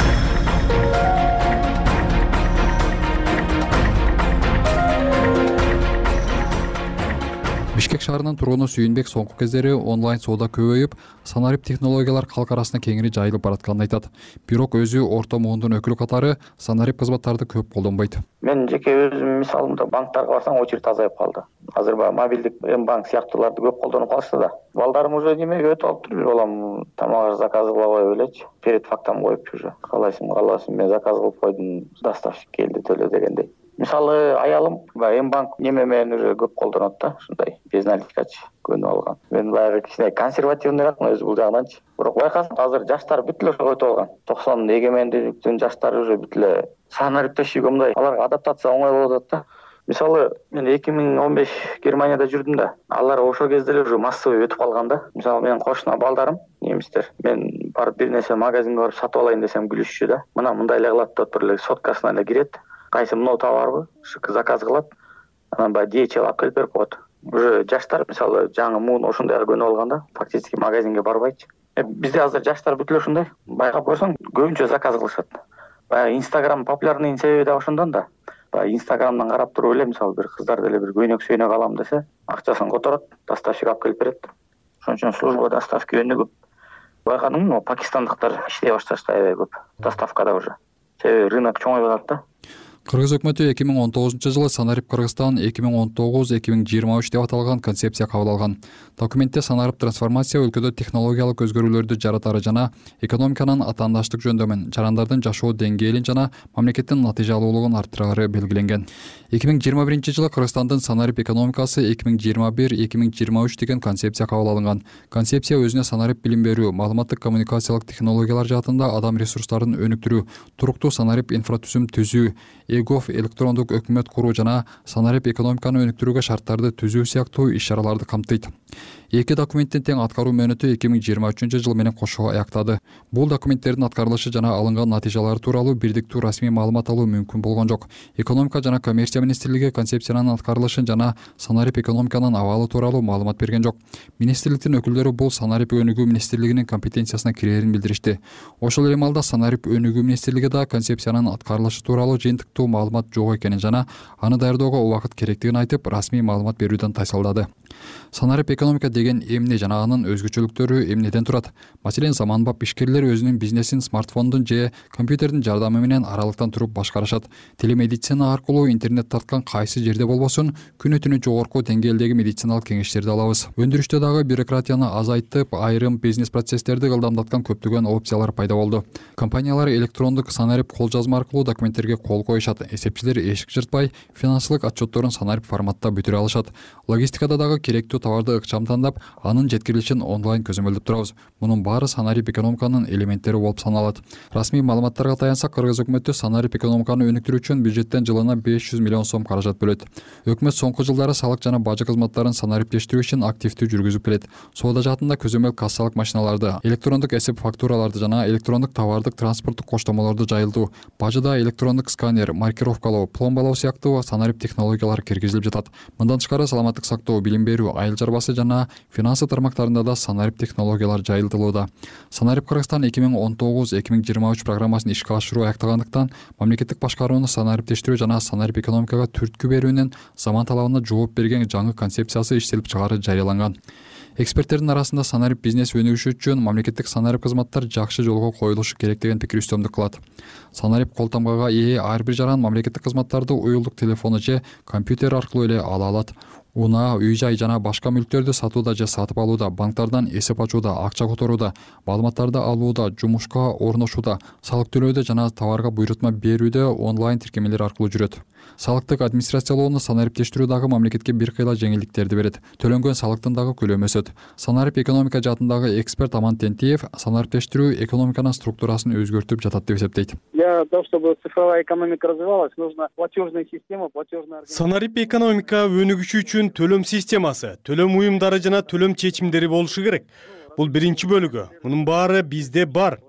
Бишкек шаарынын тургуну Сүйүнбек соңку кездери онлайн соода көбөйүп, санарип технологиялар калк арасында кеңири жайылып баратканын айтат. Бирок өзү орто муундун өкүлү катары санарип кызматтарды көп колдонбойт. Мен жеке өзүм мисалымда банктарга барсаң очередь азайып калды. Азыр баягы мобилдик М-банк сыяктууларды көп колдонуп калышты да. Балдарым уже немеге өтүп алыптыр, бир балам тамак заказ кыла кой элечи. Перед фактам коюп уже. Каалайсың, каалабайсың, мен заказ кылып койдум, доставщик келди, төлө дегендей. Мисалы аялым баягы М-банк неме менен уже көп колдонот да, ушундай безналикачы көнүп алган. Мен баягы кичине консервативныйракмын өзү бул жагданчы. Бирок байкасаң, азыр жаштар бүт эле ошого өтүп алган. токсон эгемендиктин жаштары уже бүт эле санариптешүүгө мындай аларга адаптация оңой болуп атат да. Мисалы, мен эки миң он беш Германияда жүрдүм да. Алар ошол кезде эле уже массовый өтүп калган да. Мисалы, менин кошуна балдарым, немистер, мен барып бир нерсе магазинге барып сатып алайын десем күлүшчү да. Мына мындай эле кылат деп туруп эле соткасына эле кирет. Кайсы мынау товарбы, заказ кылат, анан баягы ди эйч эл алып келип берип коет. Уже жаштар мисалы жаңы муун ошондойго көнүп алган да, фактически магазинге барбайчы. Бизде азыр жаштар бүт эле ушундай. Байкап көрсөң, көбүнчө заказ кылышат. Баягы Инстаграм популярныйдын себеби да ошондон да. Баягы Инстаграмдан карап туруп эле мисалы бир кыздар деле бир көйнөк-сүйнөк алам десе, акчасын которот, доставщик алып келип берет. Ошон үчүн служба доставки өнүгүп, байкадыңбы, пакистандыктар иштей башташты аябай көп доставкада уже. Себеби рынок чоңоюп атат да. Кыргыз өкмөтү эки миң он тогузунчу жылы Санарип Кыргызстан эки миң он тогуз эки миң жыйырма үч деп аталган концепция кабыл алган. Документте санарип трансформация өлкөдө технологиялык өзгөрүүлөрдү жаратары жана экономиканын атаандаштык жөндөмүн, жарандардын жашоо деңгээлин жана мамлекеттин натыйжалуулугун арттырары белгиленген. эки миң жыйырма биринчи жылы Кыргызстандын санарип экономикасы эки миң жыйырма бир эки миң жыйырма үч деген концепция кабыл алынган. Концепция өзүнө санарип билим берүү, маалыматтык коммуникациялык технологиялар жаатында адам ресурстарын өнүктүрүү, туруктуу санарип инфратүзүм түзүү, эгов электрондук өкмөт куруу жана санарип экономиканы өнүктүрүүгө шарттарды түзүү сыяктуу иш-чараларды камтыйт. Эки документтин тең аткаруу мөөнөтү эки миң жыйырма үчүнчү жыл менен кошо аяктады. Бул документтердин аткарылышы жана алынган натыйжалары тууралуу бирдиктүү расмий маалымат алуу мүмкүн болгон жок. Экономика жана коммерция министрлиги концепциянын аткарылышын жана санарип экономиканын абалы тууралуу маалымат берген жок. Министрликтин өкүлдөрү бул санарип өнүгүү министрлигинин компетенциясына кирерин билдиришти. Ошол эле маалда санарип өнүгүү министрлиги да концепциянын аткарылышы тууралуу жыйынтыктуу маалымат жок экенин жана аны даярдоого убакыт керектигин айтып, расмий маалымат берүүдөн тайсалдады. Санарип экономика деген эмне жана анын өзгөчөлүктөрү эмнеден турат? Маселен, заманбап ишкерлер өзүнүн бизнесин смартфондун же компьютердин жардамы менен аралыктан туруп башкарышат. Телемедицина аркылуу интернет тарткан кайсы жерде болбосун, күнү түнү жогорку деңгээлдеги медициналык кеңештерди алабыз. Өндүрүштө дагы бюрократияны азайтып, айрым бизнес процесстерди ылдамдаткан көптөгөн опциялар пайда болду. Компаниялар электрондук санарип кол жазма аркылуу документтерге кол коюшат. Эсепчилер эшик жыртпай, финансылык отчетторун санарип форматта бүтүрө алышат. Логистикада дагы керектүү товарды ыкчам тандап, анын жеткирилишин онлайн көзөмөлдөп турабыз. Мунун баары санарип экономиканын элементтери болуп саналат. Расмий маалыматтарга таянсак, Кыргыз өкмөтү санарип экономиканы өнүктүрүү үчүн бюджеттен жылына беш жүз миллион сом каражат бөлөт. Өкмөт соңку жылдары салык жана бажы кызматтарын санариптештирүү үчүн активдүү жүргүзүп келет. Соода жаатында көзөмөл кассалык машиналарды, электрондук эсеп фактураларды жана электрондук товардык транспорттук коштомолорду жайылтуу, бажыда электрондук сканер, маркировкалоо, пломбалоо сыяктуу санарип технологиялар киргизилип жатат. Мындан тышкары саламаттык сактоо, билим берүү, айыл чарбасы жана финансы тармактарында да санарип технологиялар жайылтылууда. Санарип Кыргызстан эки миң он тогуз эки миң жыйырма үч программасын ишке ашыруу аяктагандыктан, мамлекеттик башкарууну санариптештирүү жана санарип экономикага түрткү берүүнүн заман талабына жооп берген жаңы концепциясы иштелип чыгаары жарыяланган. Эксперттердин арасында санарип бизнес өнүгүшү үчүн мамлекеттик санарип кызматтар жакшы жолго коюлушу керек деген пикир үстөмдүк кылат. Санарип кол тамгага ээ ар бир жаран мамлекеттик кызматтарды уюлдук телефону же компьютер аркылуу эле ала алат. Унаа, үй-жай жана башка мүлктөрдү сатууда же сатып алууда, банктардан эсеп ачууда, акча которууда, маалыматтарды алууда, жумушка орношууда, салык төлөөдө жана товарга буйрутма берүүдө онлайн тиркемелер аркылуу жүрөт. Салыктык администрациялоону санариптештирүү дагы мамлекетке бир кыйла жеңилдиктерди берет. Төлөнгөн салыктын дагы көлөмү өсөт. Санарип экономика жаатындагы эксперт Аман Тентиев санариптештирүү экономиканын структурасын өзгөртүп жатат деп эсептейт. Для того, чтобы цифровая экономика развивалась, нужна платежная система, платежная организация. Санарип экономика өнүгүшү үчүн төлөм системасы, төлөм уюмдары жана төлөм чечимдери болушу керек. Бул биринчи бөлүгү. Мунун баары бизде бар.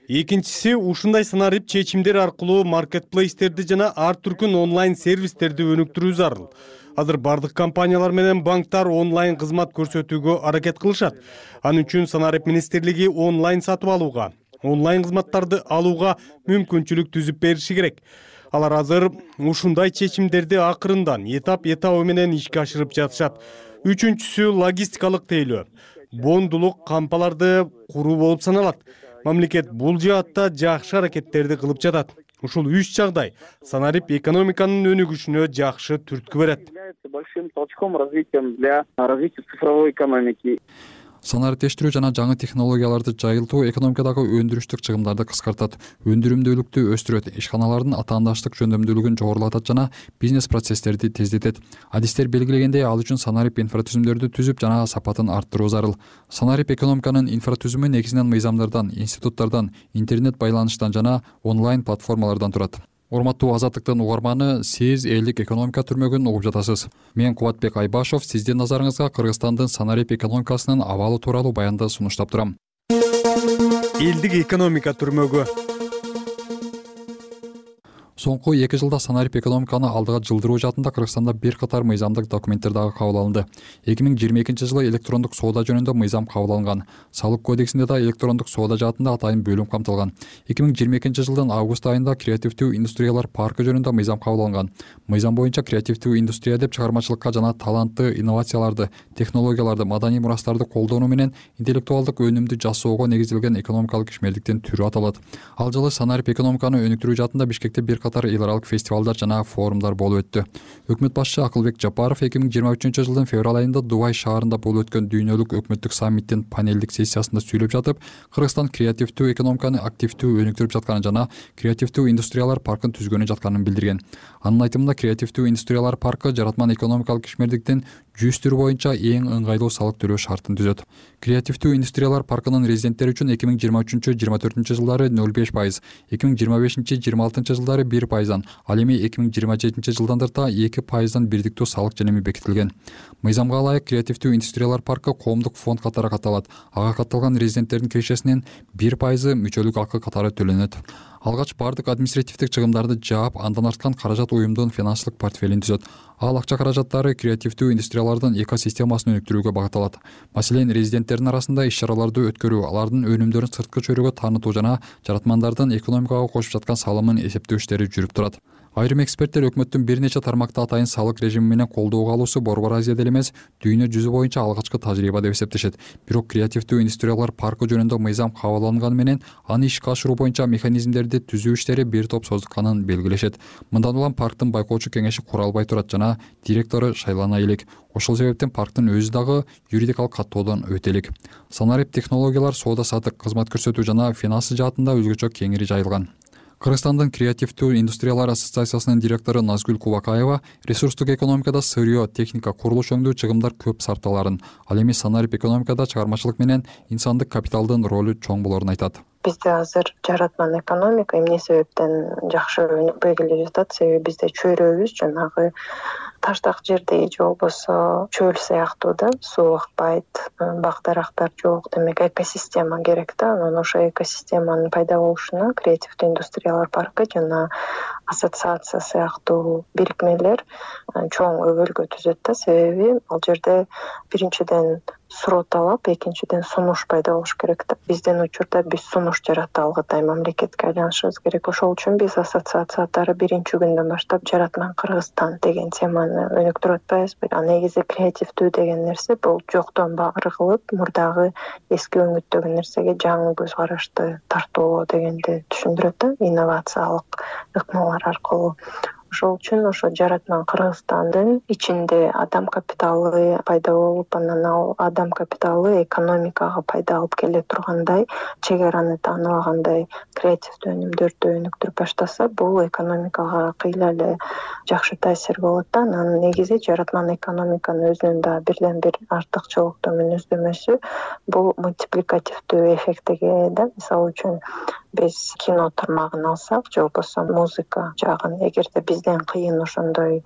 Экинчиси, ушундай санарип чечимдер аркылуу маркетплейстерди жана ар түркүн онлайн сервистерди өнүктүрүү зарыл. Азыр бардык компаниялар менен банктар онлайн кызмат көрсөтүүгө аракет кылышат. Анын үчүн Санарип министрлиги онлайн сатып алууга, онлайн кызматтарды алууга мүмкүнчүлүк түзүп бериши керек. Алар азыр ушундай чечимдерди акырындан этап этабы менен ишке ашырып жатышат. Үчүнчүсү логистикалык тейлөө. Бондулук кампаларды куруу болуп саналат. Мамлекет бул жаатта жакшы аракеттерди кылып жатат. Ушул үч жагдай Санарип экономиканын өнүгүшүнө жакшы түрткү берет. Большим толчком развития для развития цифровой экономики. Санариптештирүү жана жаңы технологияларды жайылтуу экономикадагы өндүрүштүк чыгымдарды кыскартат, өндүрүмдүүлүктү өстүрөт, ишканалардын атаандаштык жөндөмдүүлүгүн жогорулатат жана бизнес процесстерди тездетет. Адистер белгилегендей, ал үчүн Санарип инфратүзүмдөрдү түзүп жана сапатын арттыруу зарыл. Санарип экономиканын инфратүзүмү негизинен мыйзамдардан, институттардан, интернет байланыштан жана онлайн платформалардан турат. Урматтуу Азаттыктын угарманы, сиз элдик экономика түрмөгүн угуп жатасыз. Мен Кубатбек Айбашов, сиздин назарыңызга Кыргызстандын Санарип экономикасынын абалы тууралуу баянды сунуштап турам. Элдик экономика түрмөгү. Соңку эки жылда Санарип экономиканы алдыга жылдыруу жаатында Кыргызстанда бир катар мыйзамдык документтер дагы кабыл алынды. эки миң жыйырма экинчи жылы электрондук соода жөнүндө мыйзам кабыл алынган. Салык кодексинде да электрондук соода жаатында атайын бөлүм камтылган. эки миң жыйырма экинчи жылдын август айында креативдүү индустриялар паркы жөнүндө мыйзам кабыл алынган. Мыйзам боюнча креативдүү индустрия деп чыгармачылыкка жана талантты, инновацияларды, технологияларды, маданий мурастарды колдонуу менен интеллектуалдык өнүмдү жасоого негизделген экономикалык ишмердиктин түрү аталат. Ал жылы Санарип экономиканы өнүктүрүү жаатында Бишкекте бир катар эл аралык фестивалдар жана форумдар болуп өттү. Өкмөт башчы Акылбек Жапаров эки миң жыйырма үчүнчү жылдын февраль айында Дубай шаарында болуп өткөн дүйнөлүк өкмөттүк саммиттин панелдик сессиясында сүйлөп жатып, Кыргызстан креативдүү экономиканы активдүү өнүктүрүп жатканын жана креативдүү индустриялар паркын түзгөнү жатканын билдирген. Анын айтымында, креативдүү индустриялар паркы жаратман экономикалык ишмердиктин жүз түрү боюнча эң ыңгайлуу салык төлөө шартын түзөт. Креативдүү индустриялар паркынын резиденттери үчүн эки миң жыйырма үчүнчү жыйырма төртүнчү жылдары нөл беш пайыз, эки миң жыйырма бешинчи жыйырма алтынчы жылдары бир пайыздан, ал эми эки миң жыйырма жетинчи жылдан тарта эки пайыздан бирдиктүү салык ченеми бекитилген. Мыйзамга ылайык креативдүү индустриялар паркы коомдук фонд катары катталат. Ага катталган резиденттердин кирешесинин бир пайызы мүчөлүк акы катары төлөнөт. Алгач бардык административдик чыгымдарды жаап, андан арткан каражат уюмдун финансылык портфелин түзөт. Ал акча каражаттары креативдүү индустриялардын экосистемасын өнүктүрүүгө багытталат. Маселен, резиденттердин арасында иш-чараларды өткөрүү, алардын өнүмдөрүн сырткы чөйрөгө таанытуу жана жаратмандардын экономикага кошуп жаткан салымын эсептөө иштери жүрүп турат. Айрым эксперттер өкмөттүн бир нече тармакта атайын салык режими менен колдоого алуусу Борбор Азияда эле эмес, дүйнө жүзү боюнча алгачкы тажрыйба деп эсептешет. Бирок креативдүү индустриялар паркы жөнүндө мыйзам кабыл алынганы менен аны ишке ашыруу боюнча механизмдерди түзүү иштери бир топ создукканын белгилешет. Мындан улам парктын байкоочу кеңеши куралбай турат жана директору шайлана элек. Ошол себептен парктын өзү дагы юридикалык каттоодон өтө элек. Санарип технологиялар соода сатык, кызмат көрсөтүү жана финансы жаатында өзгөчө кеңири жайылган. Кыргызстандын креативдүү индустриялар ассоциациясынын директору Назгүл Кубакаева ресурстук экономикада сырьё, техника, курулуш өңдүү чыгымдар көп сарпталарын, ал эми Санарип экономикада чыгармачылык менен инсандык капиталдын ролу чоң болорун айтат. Бизде азыр жаратман экономика эмне себептен жакшы өнүкпөй келе жатат? Себеби бизде чөйрөбүз жанагы таштак жердей же болбосо чөл сыяктуу да, суу акпайт, бак дарактар жок, демек экосистема керек да. Анан ошо экосистеманын пайда болушуна креативдүү индустриялар паркы жана ассоциация сыяктуу бирикмелер чоң өбөлгө түзөт да. Себеби ал жерде биринчиден суроо талап, экинчиден сунуш пайда болуш керек да. Биздин учурда биз сунуш жарата алгыдай мамлекетке айланышыбыз керек. Ошол үчүн биз ассоциация катары биринчи күндөн баштап жаратман Кыргызстан деген теманы өнүктүрүп атпайбызбы? А негизи креативдүү деген нерсе бул жоктон бар кылып, мурдагы эски өңүттөгү нерсеге жаңы көз карашты тартуу дегенди түшүндүрөт да, инновациялык ыкмалар аркылуу. Ошол үчүн ошо жаратман Кыргызстандын ичинде адам капиталы пайда болуп, анан ал адам капиталы экономикага пайда алып келе тургандай, чек араны тааныбагандай креативдүү өнүмдөрдү өнүктүрүп баштаса, бул экономикага кыйла эле жакшы таасир болот да. Анан негизи жаратман экономиканын өзүнүн да бирден бир артыкчылыктуу мүнөздөмөсү бул мультипликативдүү эффектиге да. Мисалы үчүн биз кино тармагын алсак, же болбосо музыка жагын, эгерде бизден кыйын ошондой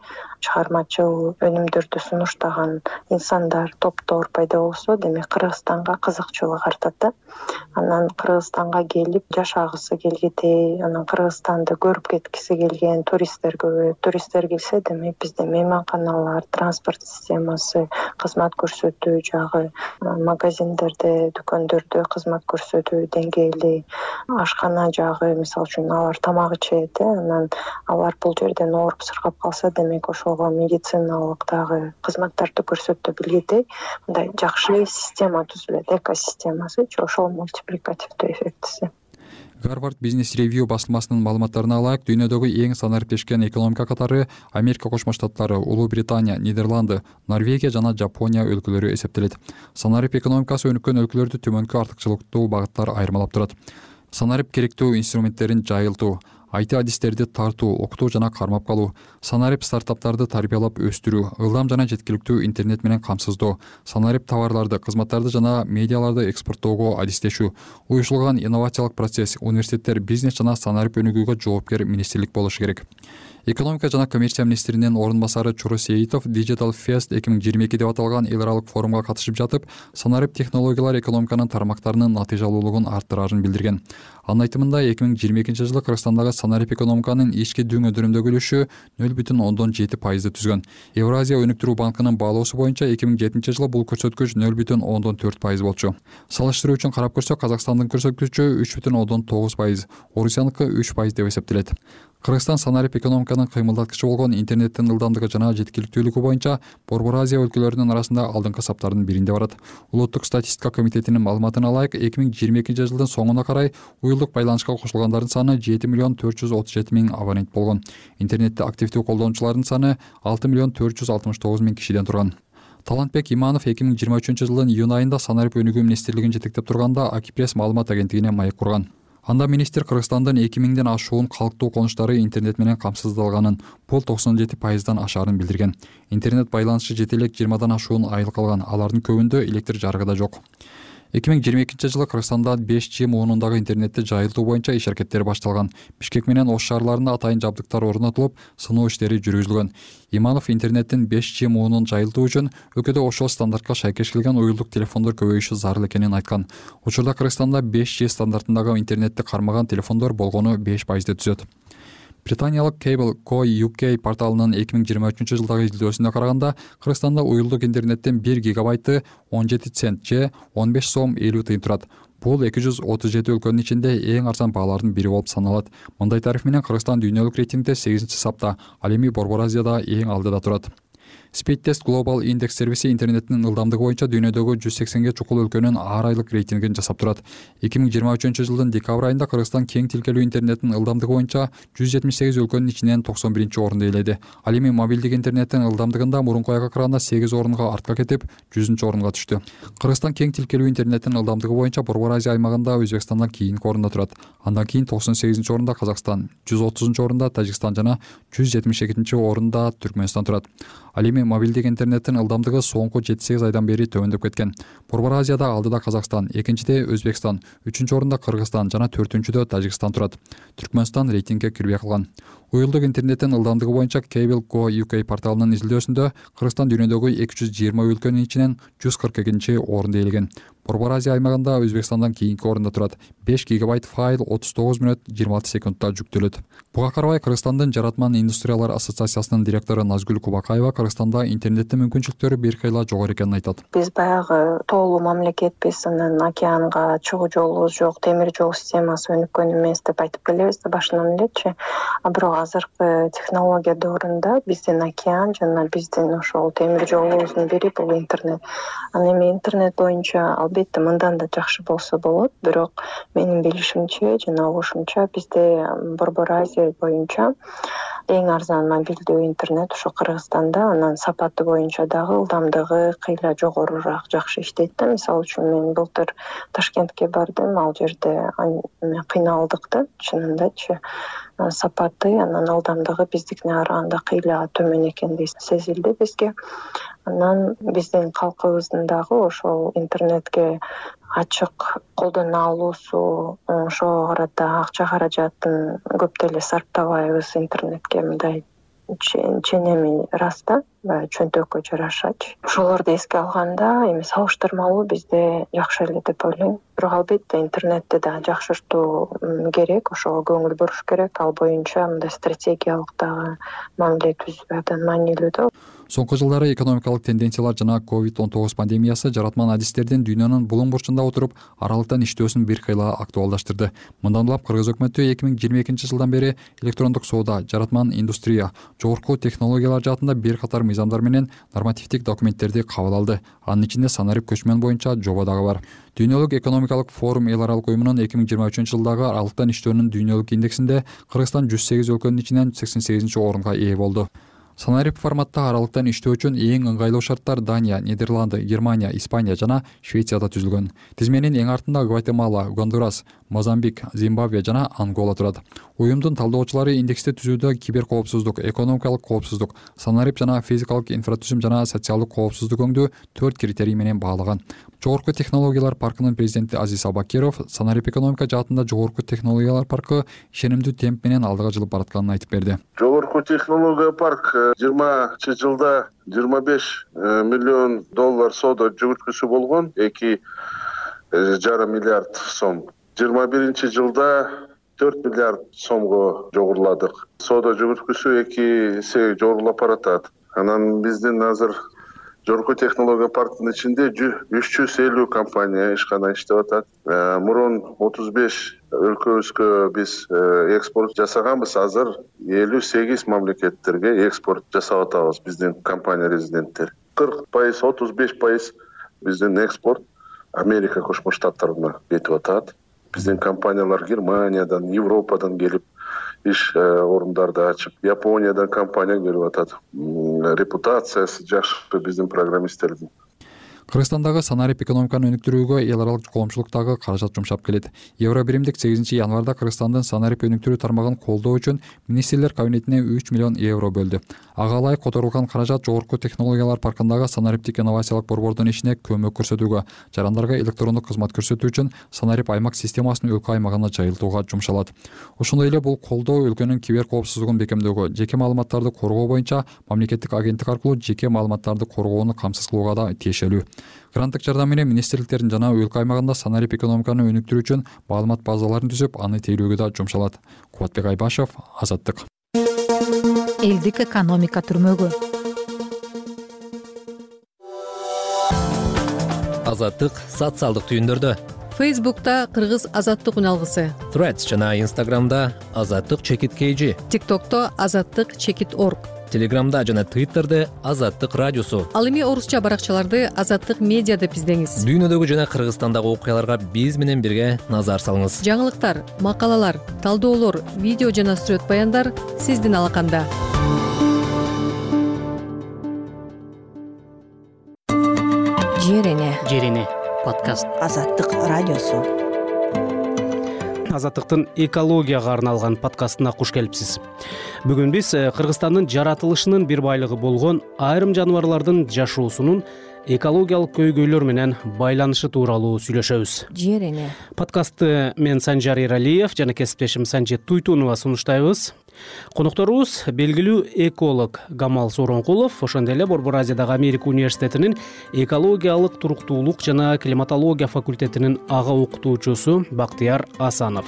чыгармачыл өнүмдөрдү сунуштаган инсандар, топтор пайда болсо, демек Кыргызстанга кызыкчылык артат да. Анан Кыргызстанга келип жашагысы келгидей, анан Кыргызстанды көрүп кеткиси келген туристтер көбөйөт. Туристтер келсе, демек бизде мейманканалар, транспорт системасы, кызмат көрсөтүү жагы, магазиндерде, дүкөндөрдө кызмат көрсөтүү деңгээли, ашкана жагы, мисалы үчүн алар тамак ичет, анан алар бул жерден ооруп сыргап калса, демек ошого медициналык дагы кызматтарды көрсөтө билгидей мындай жакшы система түзүлөт, экосистемасычы, ошол мультипликативдүү эффектиси. Harvard Business Review басылмасынын маалыматтарына ылайык, дүйнөдөгү эң санариптешкен экономика катары Америка Кошмо Штаттары, Улуу Британия, Нидерланды, Норвегия жана Жапония өлкөлөрү эсептелет. Санарип экономикасы өнүккөн өлкөлөрдү төмөнкү артыкчылыктуу багыттар айырмалап турат. Санарип керектүү инструменттерин жайылтуу, ай ти адистерди тартуу, окутуу жана кармап калуу, санарип стартаптарды тарбиялап өстүрүү, ылдам жана жеткиликтүү интернет менен камсыздоо, санарип товарларды, кызматтарды жана медиаларды экспорттоого адистешүү, уюшулган инновациялык процесс, университеттер, бизнес жана санарип өнүгүүгө жоопкер министрлик болушу керек. Экономика жана коммерция министринин орун басары Чуру Сейитов Digital Fest эки миң жыйырма эки деп аталган эл аралык форумга катышып жатып, санарип технологиялар экономиканын тармактарынын натыйжалуулугун арттырарын билдирген. Анын айтымында эки миң жыйырма экинчи жылы Кыргызстандагы санарип экономиканын ички дүңөдөрүндөгү үлүшү нөл бүтүн ондон жети пайызды түзгөн. Евразия өнүктүрүү банкынын баалоосу боюнча эки миң жетинчи жылы бул көрсөткүч нөл бүтүн ондон төрт пайыз болчу. Салыштыруу үчүн карап көрсөк, Казакстандын көрсөткүчү үч бүтүн ондон тогуз пайыз, Орусияныкы үч пайыз деп эсептелет. Кыргызстан санарип экономиканын кыймылдаткычы болгон интернеттин ылдамдыгы жана жеткиликтүүлүгү боюнча Борбор Азия өлкөлөрүнүн арасында алдыңкы саптардын биринде барат. Улуттук статистика комитетинин маалыматына ылайык, эки миң жыйырма экинчи жылдын соңуна карай уюлдук байланышка кошулгандардын саны жети миллион төрт жүз отуз жети миң абонент болгон. Интернетти активдүү колдонуучулардын саны алты миллион төрт жүз алтымыш тогуз миң кишиден турган. Талантбек Иманов эки миң жыйырма үчүнчү жылдын июнь айында санарип өнүгүү министрлигин жетектеп турганда Акипресс маалымат агенттигине маек курган. Анда министр Кыргызстандын эки миңден ашуун калктуу конуштары интернет менен камсыздалганын, бул токсон жети пайыздан ашаарын билдирген. Интернет байланышы жете элек жыйырмадан ашуун айыл калган, алардын көбүндө электр жарыгы да жок. эки миң жыйырма экинчи жылы Кыргызстанда беш джи муунундагы интернетти жайылтуу боюнча иш аракеттер башталган. Бишкек менен Ош шаарларында атайын жабдыктар орнотулуп, сыноо иштери жүргүзүлгөн. Иманов интернеттин беш джи муунун жайылтуу үчүн өлкөдө ошол стандартка шайкеш келген уюлдук телефондор көбөйүшү зарыл экенин айткан. Учурда Кыргызстанда беш джи стандартындагы интернетти кармаган телефондор болгону беш пайызды түзөт. Британиялык Cable Co ю кей порталынын эки миң жыйырма үчүнчү жылдагы изилдөөсүнө караганда, Кыргызстанда уюлдук интернеттен бир гигабайты он жети цент же он беш сом элүү тыйын турат. Бул эки жүз отуз жети өлкөнүн ичинде эң арзан баалардын бири болуп саналат. Мындай тариф менен Кыргызстан дүйнөлүк рейтингде сегизинчи сапта, ал эми Борбор Азияда эң алдыда турат. Speedtest Global Index сервиси интернеттин ылдамдыгы боюнча дүйнөдөгү жүз сексенге чукул өлкөнүн ар айлык рейтингин жасап турат. эки миң жыйырма үчүнчү жылдын декабрь айында Кыргызстан кең тилкелүү интернеттин ылдамдыгы боюнча жүз жетимиш сегиз өлкөнүн ичинен токсон биринчи орунду ээледи. Ал эми мобилдик интернеттин ылдамдыгында мурунку айга караганда сегиз орунга артка кетип, жүзүнчү орунга түштү. Кыргызстан кең тилкелүү интернеттин ылдамдыгы боюнча Борбор Азия аймагында Өзбекстандан кийинки орунда турат. Андан кийин токсон сегизинчи орунда Казакстан, жүз отузунчу орунда Тажикстан жана жүз жетимиш экинчи орунда Түркмөнстан турат. Ал эми мобилдик интернеттин ылдамдыгы соңку жети сегиз айдан бери төмөндөп кеткен. Борбор Азияда алдыда Казакстан, экинчиде Өзбекстан, үчүнчү орунда Кыргызстан жана төртүнчүдө Тажикстан турат. Түркмөнстан рейтингге кирбей калган. Уюлдук интернеттин ылдамдыгы боюнча Cable Co ю кей порталынын изилдөөсүндө Кыргызстан дүйнөдөгү эки жүз жыйырма өлкөнүн ичинен жүз кырк экинчи орунду ээлеген. Борбор Азия аймагында Өзбекстандан кийинки орунда турат. беш гигабайт файл отуз тогуз мүнөт жыйырма алты секундта жүктөлөт. Буга карабай Кыргызстандын Жаратман индустриялар ассоциациясынын директору Назгүл Кубакаева Кыргызстанда интернеттин мүмкүнчүлүктөрү бир кыйла жогору экенин айтат. Биз баягы тоолуу мамлекетпиз, анан океанга чыгуу жолубуз жок, темир жол системасы өнүккөн эмес деп айтып келебиз да башынан элечи. А бирок азыркы технология доорунда биздин океан жана биздин ошол темир жолубуздун бири бул интернет. Анан эми интернет боюнча албетте мындан да жакшы болсо болот, бирок менин билишимче жана угушумча бизде Борбор Азия боюнча эң арзан мобилдүү интернет ушу Кыргызстанда, анан сапаты боюнча дагы ылдамдыгы кыйла жогорураак жакшы иштейт да. Мисалы үчүн мен былтыр Ташкентке бардым, ал жерде кыйналдык да, чынындачы. Сапаты, анан ылдамдыгы биздикине караганда кыйла төмөн экендей сезилди бизге. Анан биздин калкыбыздын дагы ошол интернетке ачык колдоно алуусу, ошого карата акча каражатын көп деле сарптабайбыз интернетке, мындай ченеми ырас да, баягы чөнтөккө жарашачы. Ошолорду эске алганда эми салыштырмалуу бизде жакшы эле деп ойлойм. Бирок албетте интернетти да жакшыртуу керек, ошого көңүл буруш керек. Ал боюнча мындай стратегиялык дагы мамиле түзүү абдан маанилүү да. Соңку жылдары экономикалык тенденциялар жана ковид он тогуз пандемиясы жаратман адистердин дүйнөнүн булуң бурчунда отуруп аралыктан иштөөсүн бир кыйла актуалдаштырды. Мындан улам Кыргыз өкмөтү эки миң жыйырма экинчи жылдан бери электрондук соода, жаратман индустрия, жогорку технологиялар жаатында бир катар мыйзамдар менен нормативдик документтерди кабыл алды. Анын ичинде санарип көчмөн боюнча жоба дагы бар. Дүйнөлүк экономикалык форум эл аралык уюмунун эки миң жыйырма үчүнчү жылдагы аралыктан иштөөнүн дүйнөлүк индексинде Кыргызстан жүз сегиз өлкөнүн ичинен сексен сегизинчи орунга ээ болду. Санарип форматта аралыктан иштөө үчүн эң ыңгайлуу шарттар Дания, Нидерланды, Германия, Испания жана Швецияда түзүлгөн. Тизменин эң артында Гватемала, Гондурас, Мозамбик, Зимбабве жана Ангола турат. Уюмдун талдоочулары индексти түзүүдө киберкоопсуздук, экономикалык коопсуздук, санарип жана физикалык инфратүзүм жана социалдык коопсуздук өңдү төрт критерий менен баалаган. Жогорку технологиялар паркынын президенти Азиз Абакиров санарип экономика жаатында жогорку технологиялар паркы ишенимдүү темп менен алдыга жылып баратканын айтып берди. Жогорку технология парк жыйырманчы жылда жыйырма беш миллион доллар соода жүгүрткүсү болгон, эки жарым миллиард сом. жыйырма биринчи жылда төрт миллиард сомго жогоруладык. Соода жүгүрткүсү эки эсе жогорулап баратат. Анан биздин азыр жогорку технология парктын ичинде үч жүз элүү компания ишкана иштеп атат. Мурун отуз беш өлкөбүзгө биз экспорт жасаганбыз, азыр элүү сегиз мамлекеттерге экспорт жасап атабыз биздин компания резиденттер. кырк пайыз, отуз беш пайыз биздин экспорт Америка Кошмо Штаттарына кетип атат. Биздин компаниялар Германиядан, Европадан келип иш орундарды ачып, Япониядан компания келип атат. Репутациясы жакшы биздин программисттердин. Кыргызстандагы санарип экономиканы өнүктүрүүгө эл аралык коомчулук дагы каражат жумшап келет. Евро биримдик сегизинчи январда Кыргызстандын санарип өнүктүрүү тармагын колдоо үчүн министрлер кабинетине үч миллион евро бөлдү. Ага ылайык которулган каражат жогорку технологиялар паркындагы санариптик инновациялык борбордун ишине көмөк көрсөтүүгө, жарандарга электрондук кызмат көрсөтүү үчүн санарип аймак системасын өлкө аймагына жайылтууга жумшалат. Ошондой эле бул колдоо өлкөнүн кибер коопсуздугун бекемдөөгө, жеке маалыматтарды коргоо боюнча мамлекеттик агенттик аркылуу жеке маалыматтарды коргоону камсыз кылууга да тиешелүү. Гранттык жардам менен министрликтердин жана өлкө аймагында санарип экономиканы өнүктүрүү үчүн маалымат базаларын түзүп, аны тейлөөгө да жумшалат. Кубатбек Айбашев, Азаттык. Элдик экономика түрмөгү. Азаттык социалдык түйүндөрдө. Фейсбукта Кыргыз Азаттык үналгысы. Threads жана Инстаграмда Азаттык чекит kg. ТикТокто Азаттык чекит орг. Телеграмда жана Твиттерде Азаттык радиосу. Ал эми орусча баракчаларды Азаттык медиа деп издеңиз. Дүйнөдөгү жана Кыргызстандагы окуяларга биз менен бирге назар салыңыз. Жаңылыктар, макалалар, талдоолор, видео жана сүрөт баяндар сиздин алаканда. Жерене. Жерене. Подкаст. Азаттык радиосу. Азаттыктын экологияга арналган подкастына куш келипсиз. Бүгүн биз Кыргызстандын жаратылышынын бир байлыгы болгон айрым жаныбарлардын жашоосунун экологиялык көйгөйлөр менен байланышы тууралуу сүйлөшөбүз. Жерене. Подкастты мен Санжар Эралиев жана кесиптешим Санжет Туйтунова сунуштайбыз. Конокторубуз белгилүү эколог Гамал Сооронкулов, ошондой эле Борбор Азиядагы Америка университетинин экологиялык туруктуулук жана климатология факультетинин ага окутуучусу Бактыяр Асанов.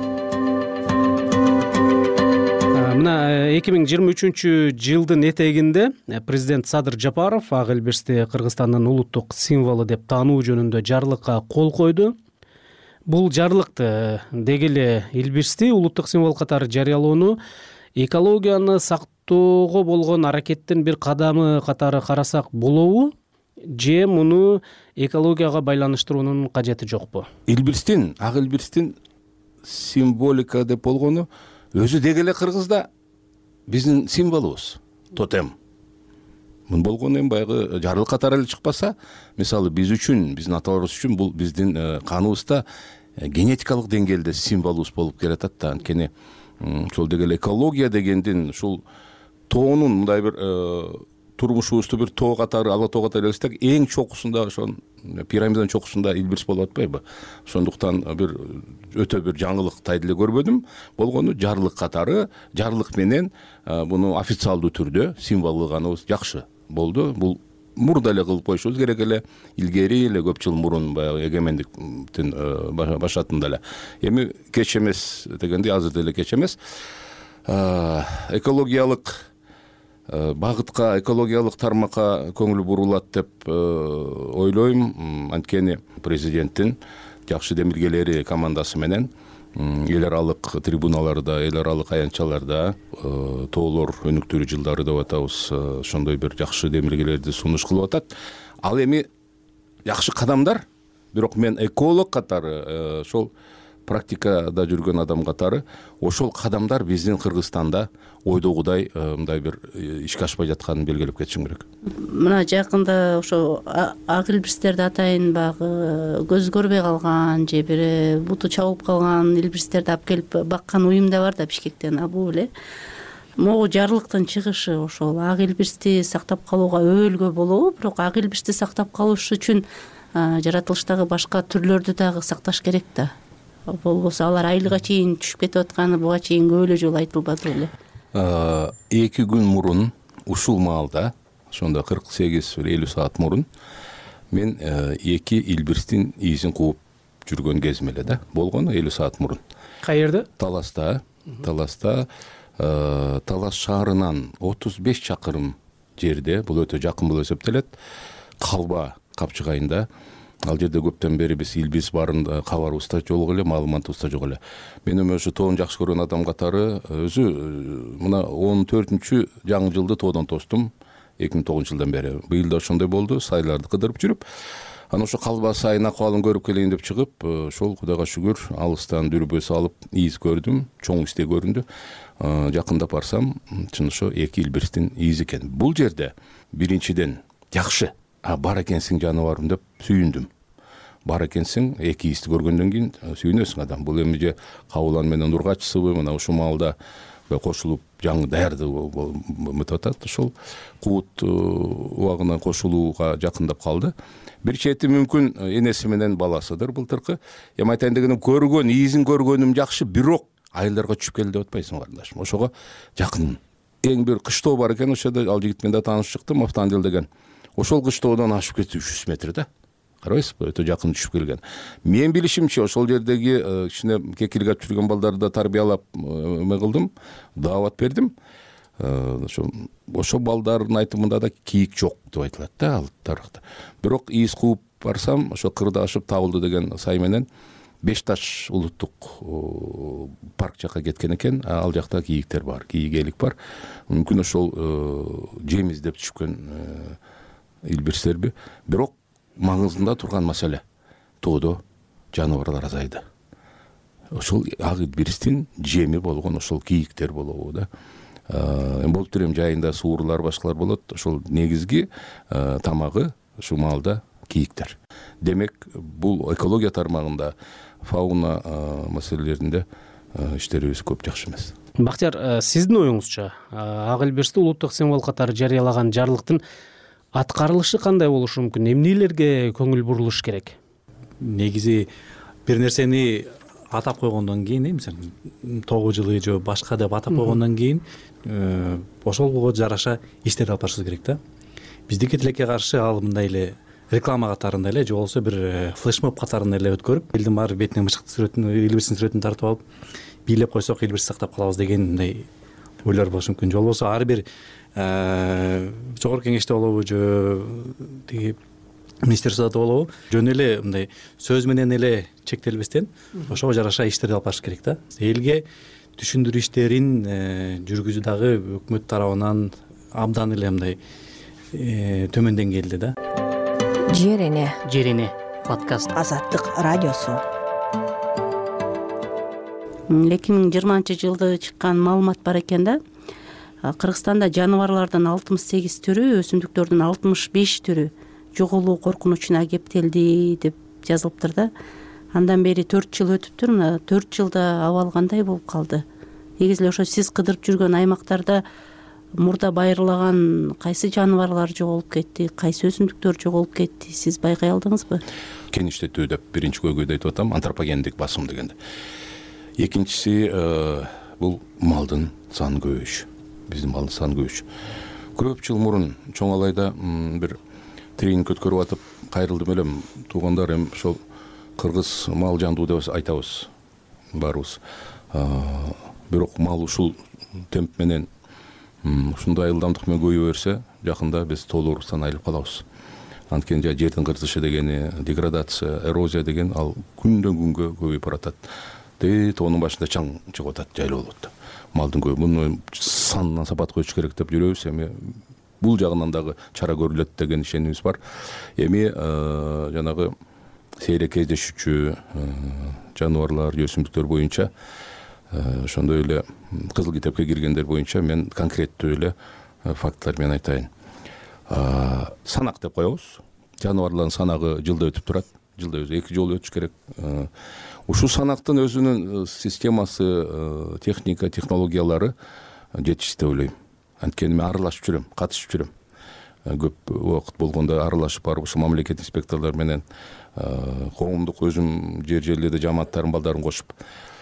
Мына эки миң жыйырма үчүнчү жылдын этегинде президент Садыр Жапаров ак элбирсти Кыргызстандын улуттук символу деп таануу жөнүндө жарлыкка кол койду. Бул жарлыкты деги эле илбирсти улуттук символ катары жарыялоону экологияны сактоого болгон аракеттин бир кадамы катары карасак болобу, же муну экологияга байланыштыруунун кажети жокпу? Илбирстин, ак элбирстин символика деп болгону өзү деги эле Кыргызда биздин символубуз, тотем. Мун болгону эми баягы жарлык катары эле чыкпаса, мисалы биз үчүн, биздин аталарыбыз үчүн бул биздин каныбызда генетикалык деңгээлде символубуз болуп келатат да. Анткени ошол деги эле экология дегендин ушул тоонун мындай бир турмушубузду бир тоо катары ала тоо катары элестетсек, эң чокусунда ошон пирамиданын чокусунда Илбирс болуп атпайбы? Ошондуктан бир өтө бир жаңылыктай деле көрбөдүм. Болгону жарлык катары, жарлык менен муну официалдуу түрдө символдоганыбыз жакшы болду. Бул мурда эле кылып коюшубуз керек эле, илгери эле көп жыл мурун баягы эгемендиктин башатында эле. Эми кеч эмес дегенде азыр деле кеч эмес. Экологиялык багытка, экологиялык тармакка көңүл бурулат деп ойлойм. Анткени президенттин жакшы демилгелери командасы менен эл аралык трибуналарда, эл аралык аянтчаларда тоолор өнүктүрүү жылдары деп атабыз, ошондой бир жакшы демилгелерди сунуш кылып атат. Ал эми жакшы кадамдар, бирок мен эколог катары, ошол практикада жүргөн адам катары, ошол кадамдар биздин Кыргызстанда ойдогудай мындай бир ишке ашпай жатканын белгилеп кетишим керек. Мына жакында ошо ак илбирстерди атайын багы көз көрбөй калган же бир буту чабылып калган илбирстерди алып келип баккан уюм да бар да Бишкектен. А бул эле могу жарлыктын чыгышы ошол ак илбирсти сактап калууга өбөлгө болобу, бирок ак илбирсти сактап калыш үчүн жаратылыштагы башка түрлөрдү дагы сакташ керек да. Болбосо алар айылга чейин түшүп кетип атканы буга чейин көп эле жолу айтылбады беле. Эки күн мурун ушул маалда, ошондо кырк сегиз элүү саат мурун мен эки илбирстин иизин кууп жүргөн кезим эле да. Болгону элүү саат мурун. Каерде? Таласта. Таласта Талас шаарынан отуз беш чакырым жерде, бул өтө жакын болуп эсептелет, Калба капчыгайында. Ал жерде көптөн бери биз илбирс барын кабарыбыз да жок эле, маалыматыбыз да жок эле. Мен эми ошо тоон жакшы көргөн адам катары өзү мына он төртүнчү жаңы жылды тоодон тостум эки миң тогузунчу жылдан бери. Быйыл да ошондой болду, сайларды кыдырып жүрүп, анан ошо Калба сайын акыбалын көрүп келейин деп чыгып, ошол Кудайга шүгүр алыстан дүрбө салып ииз көрдүм, чоң исте көрүндү. Жакындап барсам, чын ошо эки илбирстин иизи экен. Бул жерде биринчиден жакшы, а бар экенсиң жаныбарым деп сүйүндүм. Бар экенсиң, эки иизди көргөндөн кийин сүйүнөсүң адам. Бул эми же Кабылан менен Ургачысыбы, мына ушул маалда кошулуп жаңы даярдуу өтүп атат. Ошол куут убагына кошулууга жакындап калды. Бир чети мүмкүн энеси менен баласыдыр былтыркы. Эми айтайын дегеним, көргөн, иизин көргөнүм жакшы, бирок айылдарга түшүп келди деп атпайсың карындашым. Ошого жакын. Эң бир кыштоо бар экен, ошодо ал жигит менен да таанышып чыктым, Автандил деген. Ошол кыштоодон ашып кетти үч жүз метр да. Карабайсызбы, өтө жакын түшүп келген. Мен билишимче ошол жердеги кичине кекилге алып жүргөн балдарды тарбиялап эме кылдым, даават бердим. Ошо ошо балдардын айтымында да кийик жок деп айтылат да ал тарыхта. Бирок ииз кууп барсам, ошо кырда ашып табылды деген сай менен Беш Таш улуттук парк жакка кеткен экен. Ал жакта кийиктер бар, кийик элик бар. Мүмкүн ошол жем издеп түшкөн илбирстерби. Бирок маңызында турган маселе тоодо жаныбарлар азайды. Ошол ак илбирстин жеми болгон ошол кийиктер болобу да. Эми болуп турем жайында суурлар башкалар болот. Ошол негизги тамагы ушул маалда кийиктер. Демек, бул экология тармагында, фауна маселелеринде иштерибиз көп жакшы эмес. Бактияр, сиздин оюңузча, ак илбирсти улуттук символ катары жарыялаган жарлыктын аткарылышы кандай болушу мүмкүн? Эмнелерге көңүл бурулуш керек? Негизи бир нерсени атап койгондон кийин, мисалы тогуз жылы же башка деп атап койгондон кийин, ошолго жараша иштерди алып барышыбыз керек да. Биздики тилекке каршы ал мындай эле реклама катарында эле же болбосо бир флешмоб катарында эле өткөрүп, элдин баары бетине мышыктын сүрөтүн, илбирстин сүрөтүн тартып алып, бийлеп койсок илбирсти сактап калабыз деген мындай ойлор болушу мүмкүн. Же болбосо ар бир жогорку кеңеште болобу же тиги министерстводо болобу, жөн эле мындай сөз менен эле чектелбестен ошого жараша иштерди алып барыш керек да. Элге түшүндүрүү иштерин жүргүзүү дагы өкмөт тарабынан абдан эле мындай төмөн деңгээлде да. Жерене. Жерене подкаст. Азаттык радиосу. эки миң жыйырманчы жылды чыккан маалымат бар экен да. Кыргызстанда жаныбарлардын алтымыш сегиз түрү, өсүмдүктөрдүн алтымыш беш түрү жоголуу коркунучуна кептелди деп жазылыптыр да. Андан бери төрт жыл өтүптүр. Мына төрт жылда абал кандай болуп калды? Негизи ошо сиз кыдырып жүргөн аймактарда мурда байырлаган кайсы жаныбарлар жоголуп кетти, кайсы өсүмдүктөр жоголуп кетти, сиз байкай алдыңызбы? Кеништетүү деп биринчи көйгөйдө айтып атам, антропогендик басым дегенде. Экинчиси бул малдын саны көбөйүш. Биздин малдын саны көбөйүш. Көп жыл мурун чоң алайда бир тренинг өткөрүп атып кайрылдым элем. Туугандар эми ошол кыргыз мал жандуу деп айтабыз баарыбыз. Бирок мал ушул темп менен ушундай ылдамдык менен көбөйө берсе, жакында биз толуурустан айырылып калабыз. Анткени жердин кырсышы дегени, деградация, эрозия деген ал күндөн күнгө көбөйүп баратат. Тэ тоонун башында чаң чыгып атат, жайлуу болуп атат. Малдын көбү муну санына сапат коюш керек деп жүрөбүз. Эми бул жагынан дагы чара көрүлөт деген ишенимиз бар. Эми жанагы сейрек кездешүүчү жаныбарлар, өсүмдүктөр боюнча ошондой эле кызыл китепке киргендер боюнча мен конкреттүү эле фактылар менен айтайын. Санак деп коебуз. Жаныбарлардын санагы жылда өтүп турат. Жылда өзү эки жолу өтүш керек. Ушул санактын өзүнүн системасы, техника, технологиялары жетишти деп ойлойм. Анткени мен аралашып жүрөм, катышып жүрөм. Көп убакыт болгондо аралашып барып, ошо мамлекет инспекторлор менен коомдук өзүм жер жерлерде жамааттардын балдарын кошуп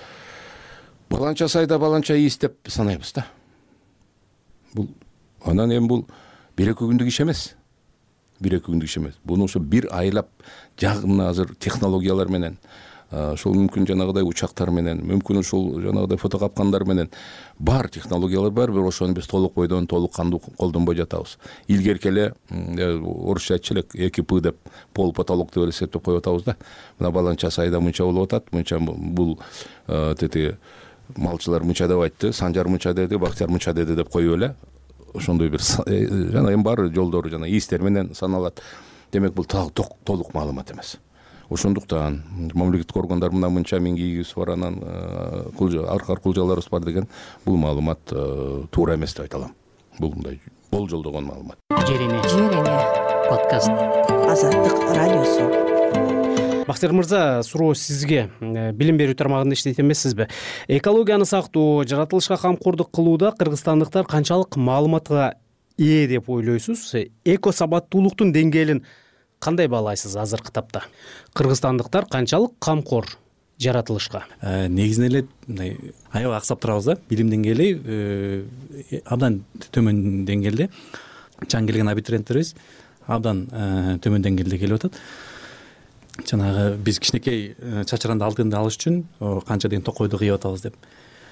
баланча сайда баланча ийис деп санайбыз да. Бул анан эми бул бир-эки күндүк иш эмес. Бир-эки күндүк иш эмес. Буну ошо бир айлап жагымына азыр технологиялар менен, ошол мүмкүн жанагыдай учактар менен, мүмкүн ушул жанагыдай фотокапкандар менен бар технологиялар бар, бирок ошону биз толук бойдон толук кандуу колдонбой жатабыз. Илгерки эле орусча айтчу элек эки пы деп пол потолок деп эсептеп коюп атабыз да. Мына баланча сайда мынча болуп атат, мынча бул тети малчылар мынча деп айтты, Санжар мынча деди, Бактияр мынча деди деп коюп эле ошондой бир жана эми бар жолдору жана ийистер менен саналат. Демек бул толук маалымат эмес. Ошондуктан мамлекеттик органдар мына мынча миң кийигибиз бар, анан аркар кулжаларыбыз бар деген бул маалымат туура эмес деп айта алам. Бул мындай болжолдогон маалымат. Жерине Жерине подкаст Азаттык радиосу. Бактияр мырза, суроо сизге. Билим берүү тармагында иштейт эмессизби? Экологияны сактоо, жаратылышка камкордук кылууда кыргызстандыктар канчалык маалыматка ээ деп ойлойсуз? Эко сабаттуулуктун деңгээлин кандай баалайсыз азыркы тапта? Кыргызстандыктар канчалык камкор жаратылышка? Негизинен эле мындай аябай аксап турабыз да. Билим деңгээли абдан төмөн деңгээлде. Чаң келген абитуриенттерибиз абдан төмөн деңгээлде келип атат. Жанагы биз кичинекей чачыранды алтынды алыш үчүн канча деген токойду кыйып атабыз деп.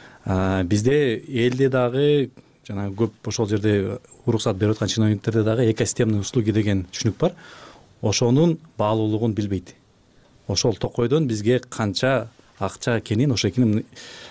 Бизде элде дагы жана көп ошол жерде уруксат берип аткан чиновниктерде дагы экосистемный услуги деген түшүнүк бар. Ошонун баалуулугун билбейт. Ошол токойдон бизге канча акча экенин, ошо экенин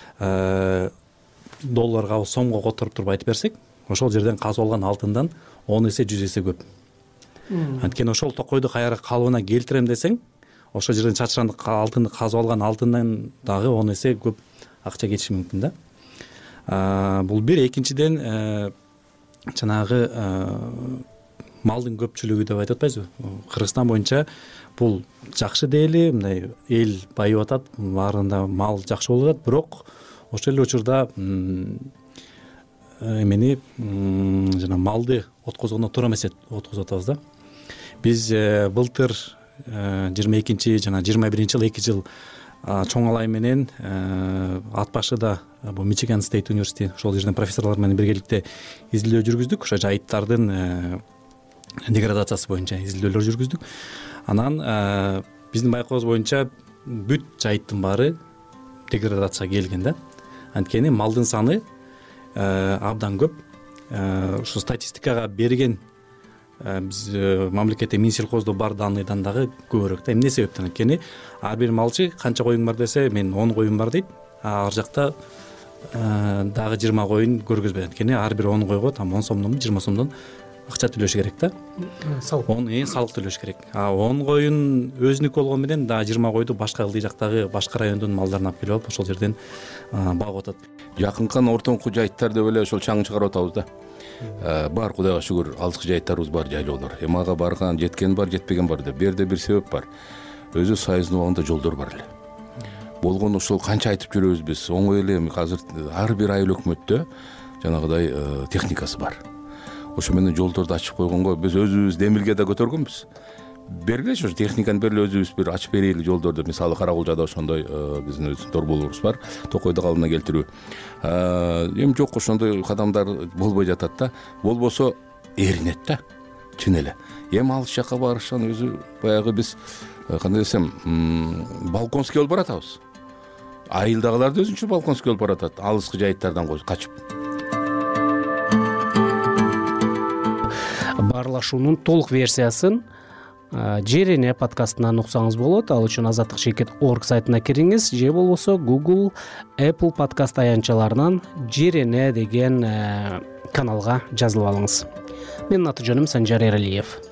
долларга, сомго которуп туруп айтып берсек, ошол жерден казып алган алтындан он эсе, жүз эсе көп. Анткени ошол токойду кайра калыбына келтирем десең, ошол жерден чачыранды алтынды казып алган алтындан дагы он эсе көп акча кетиши мүмкүн да. Бул бир. Экинчиден жанагы малдын көпчүлүгү деп айтып атпайсызбы? Кыргызстан боюнча бул жакшы дейли, мындай эл байып атат, баарында мал жакшы болуп атат, бирок ошол эле учурда эмени жана малды откозгондо туура эмес откозуп атабыз да. Биз былтыр жыйырма экинчи жана жыйырма биринчи жыл эки жыл чоң алай менен ат башыда бул Мичиган Стейт университети ошол жерден профессорлор менен биргеликте изилдөө жүргүздүк. Ошо жайыттардын деградациясы боюнча изилдөөлөр жүргүздүк. Анан биздин байкообуз боюнча бүт жайыттын баары деградацияга келген да. Анткени малдын саны абдан көп. Ушу статистикага берген биз мамлекетте Минсельхоздо бар данныйдан дагы көбүрөөк да. Эмне себептен? Анткени ар бир малчы канча коюң бар десе, мен он коюм бар дейт. Ар жакта дагы жыйырма коюн көргөзбөйт. Анткени ар бир он койго там он сомдон, жыйырма сомдон акча төлөш керек да. Салык. он салык төлөш керек. А он коюн өзүнүк болгон менен дагы жыйырма койду башка ылдый жактагы башка райондун малдарын алып келип алып ошол жерден багып атат. Жакынкы ортоңку жайыттар деп эле ошол чаң чыгарып атабыз да. Бар, Кудайга шүгүр, алыскы жайыттарыбыз бар, жайлоолор. Эми ага барган, жеткен бар, жетпеген бар деп. Берде бир себеп бар. Өзү Союздун убагында жолдор бар эле. Болгон ошол канча айтып жүрөбүз биз. Оңой эле азыр ар бир айыл өкмөттө жанагыдай техникасы бар. Ошо менен жолдорду ачып койгонго биз өзүбүз демилге да көтөргөнбүз. Бергилечи ошо техниканы бергиле, өзүбүз бир ачып берели жолдорду. Мисалы Каракулжада ошондой биздин өзүбүздүн торболорубуз бар, токойду калыбына келтирүү. Эми жок, ошондой кадамдар болбой жатат да. Болбосо эринет да, чын эле. Эми алыс жакка барышан өзү баягы биз кандай десем, балконский болуп баратабыз. Айылдагылар да өзүнчө балконский болуп баратат, алыскы жайыттардан качып. Баарлашуунун толук версиясын Жер эне подкастынан уксаңыз болот. Ал үчүн азаттык чекит орг сайтына кириңиз же болбосо Google, Apple подкаст аянтчаларынан Жер эне деген каналга жазылып алыңыз. Менин аты жөнүм Санжар Эралиев.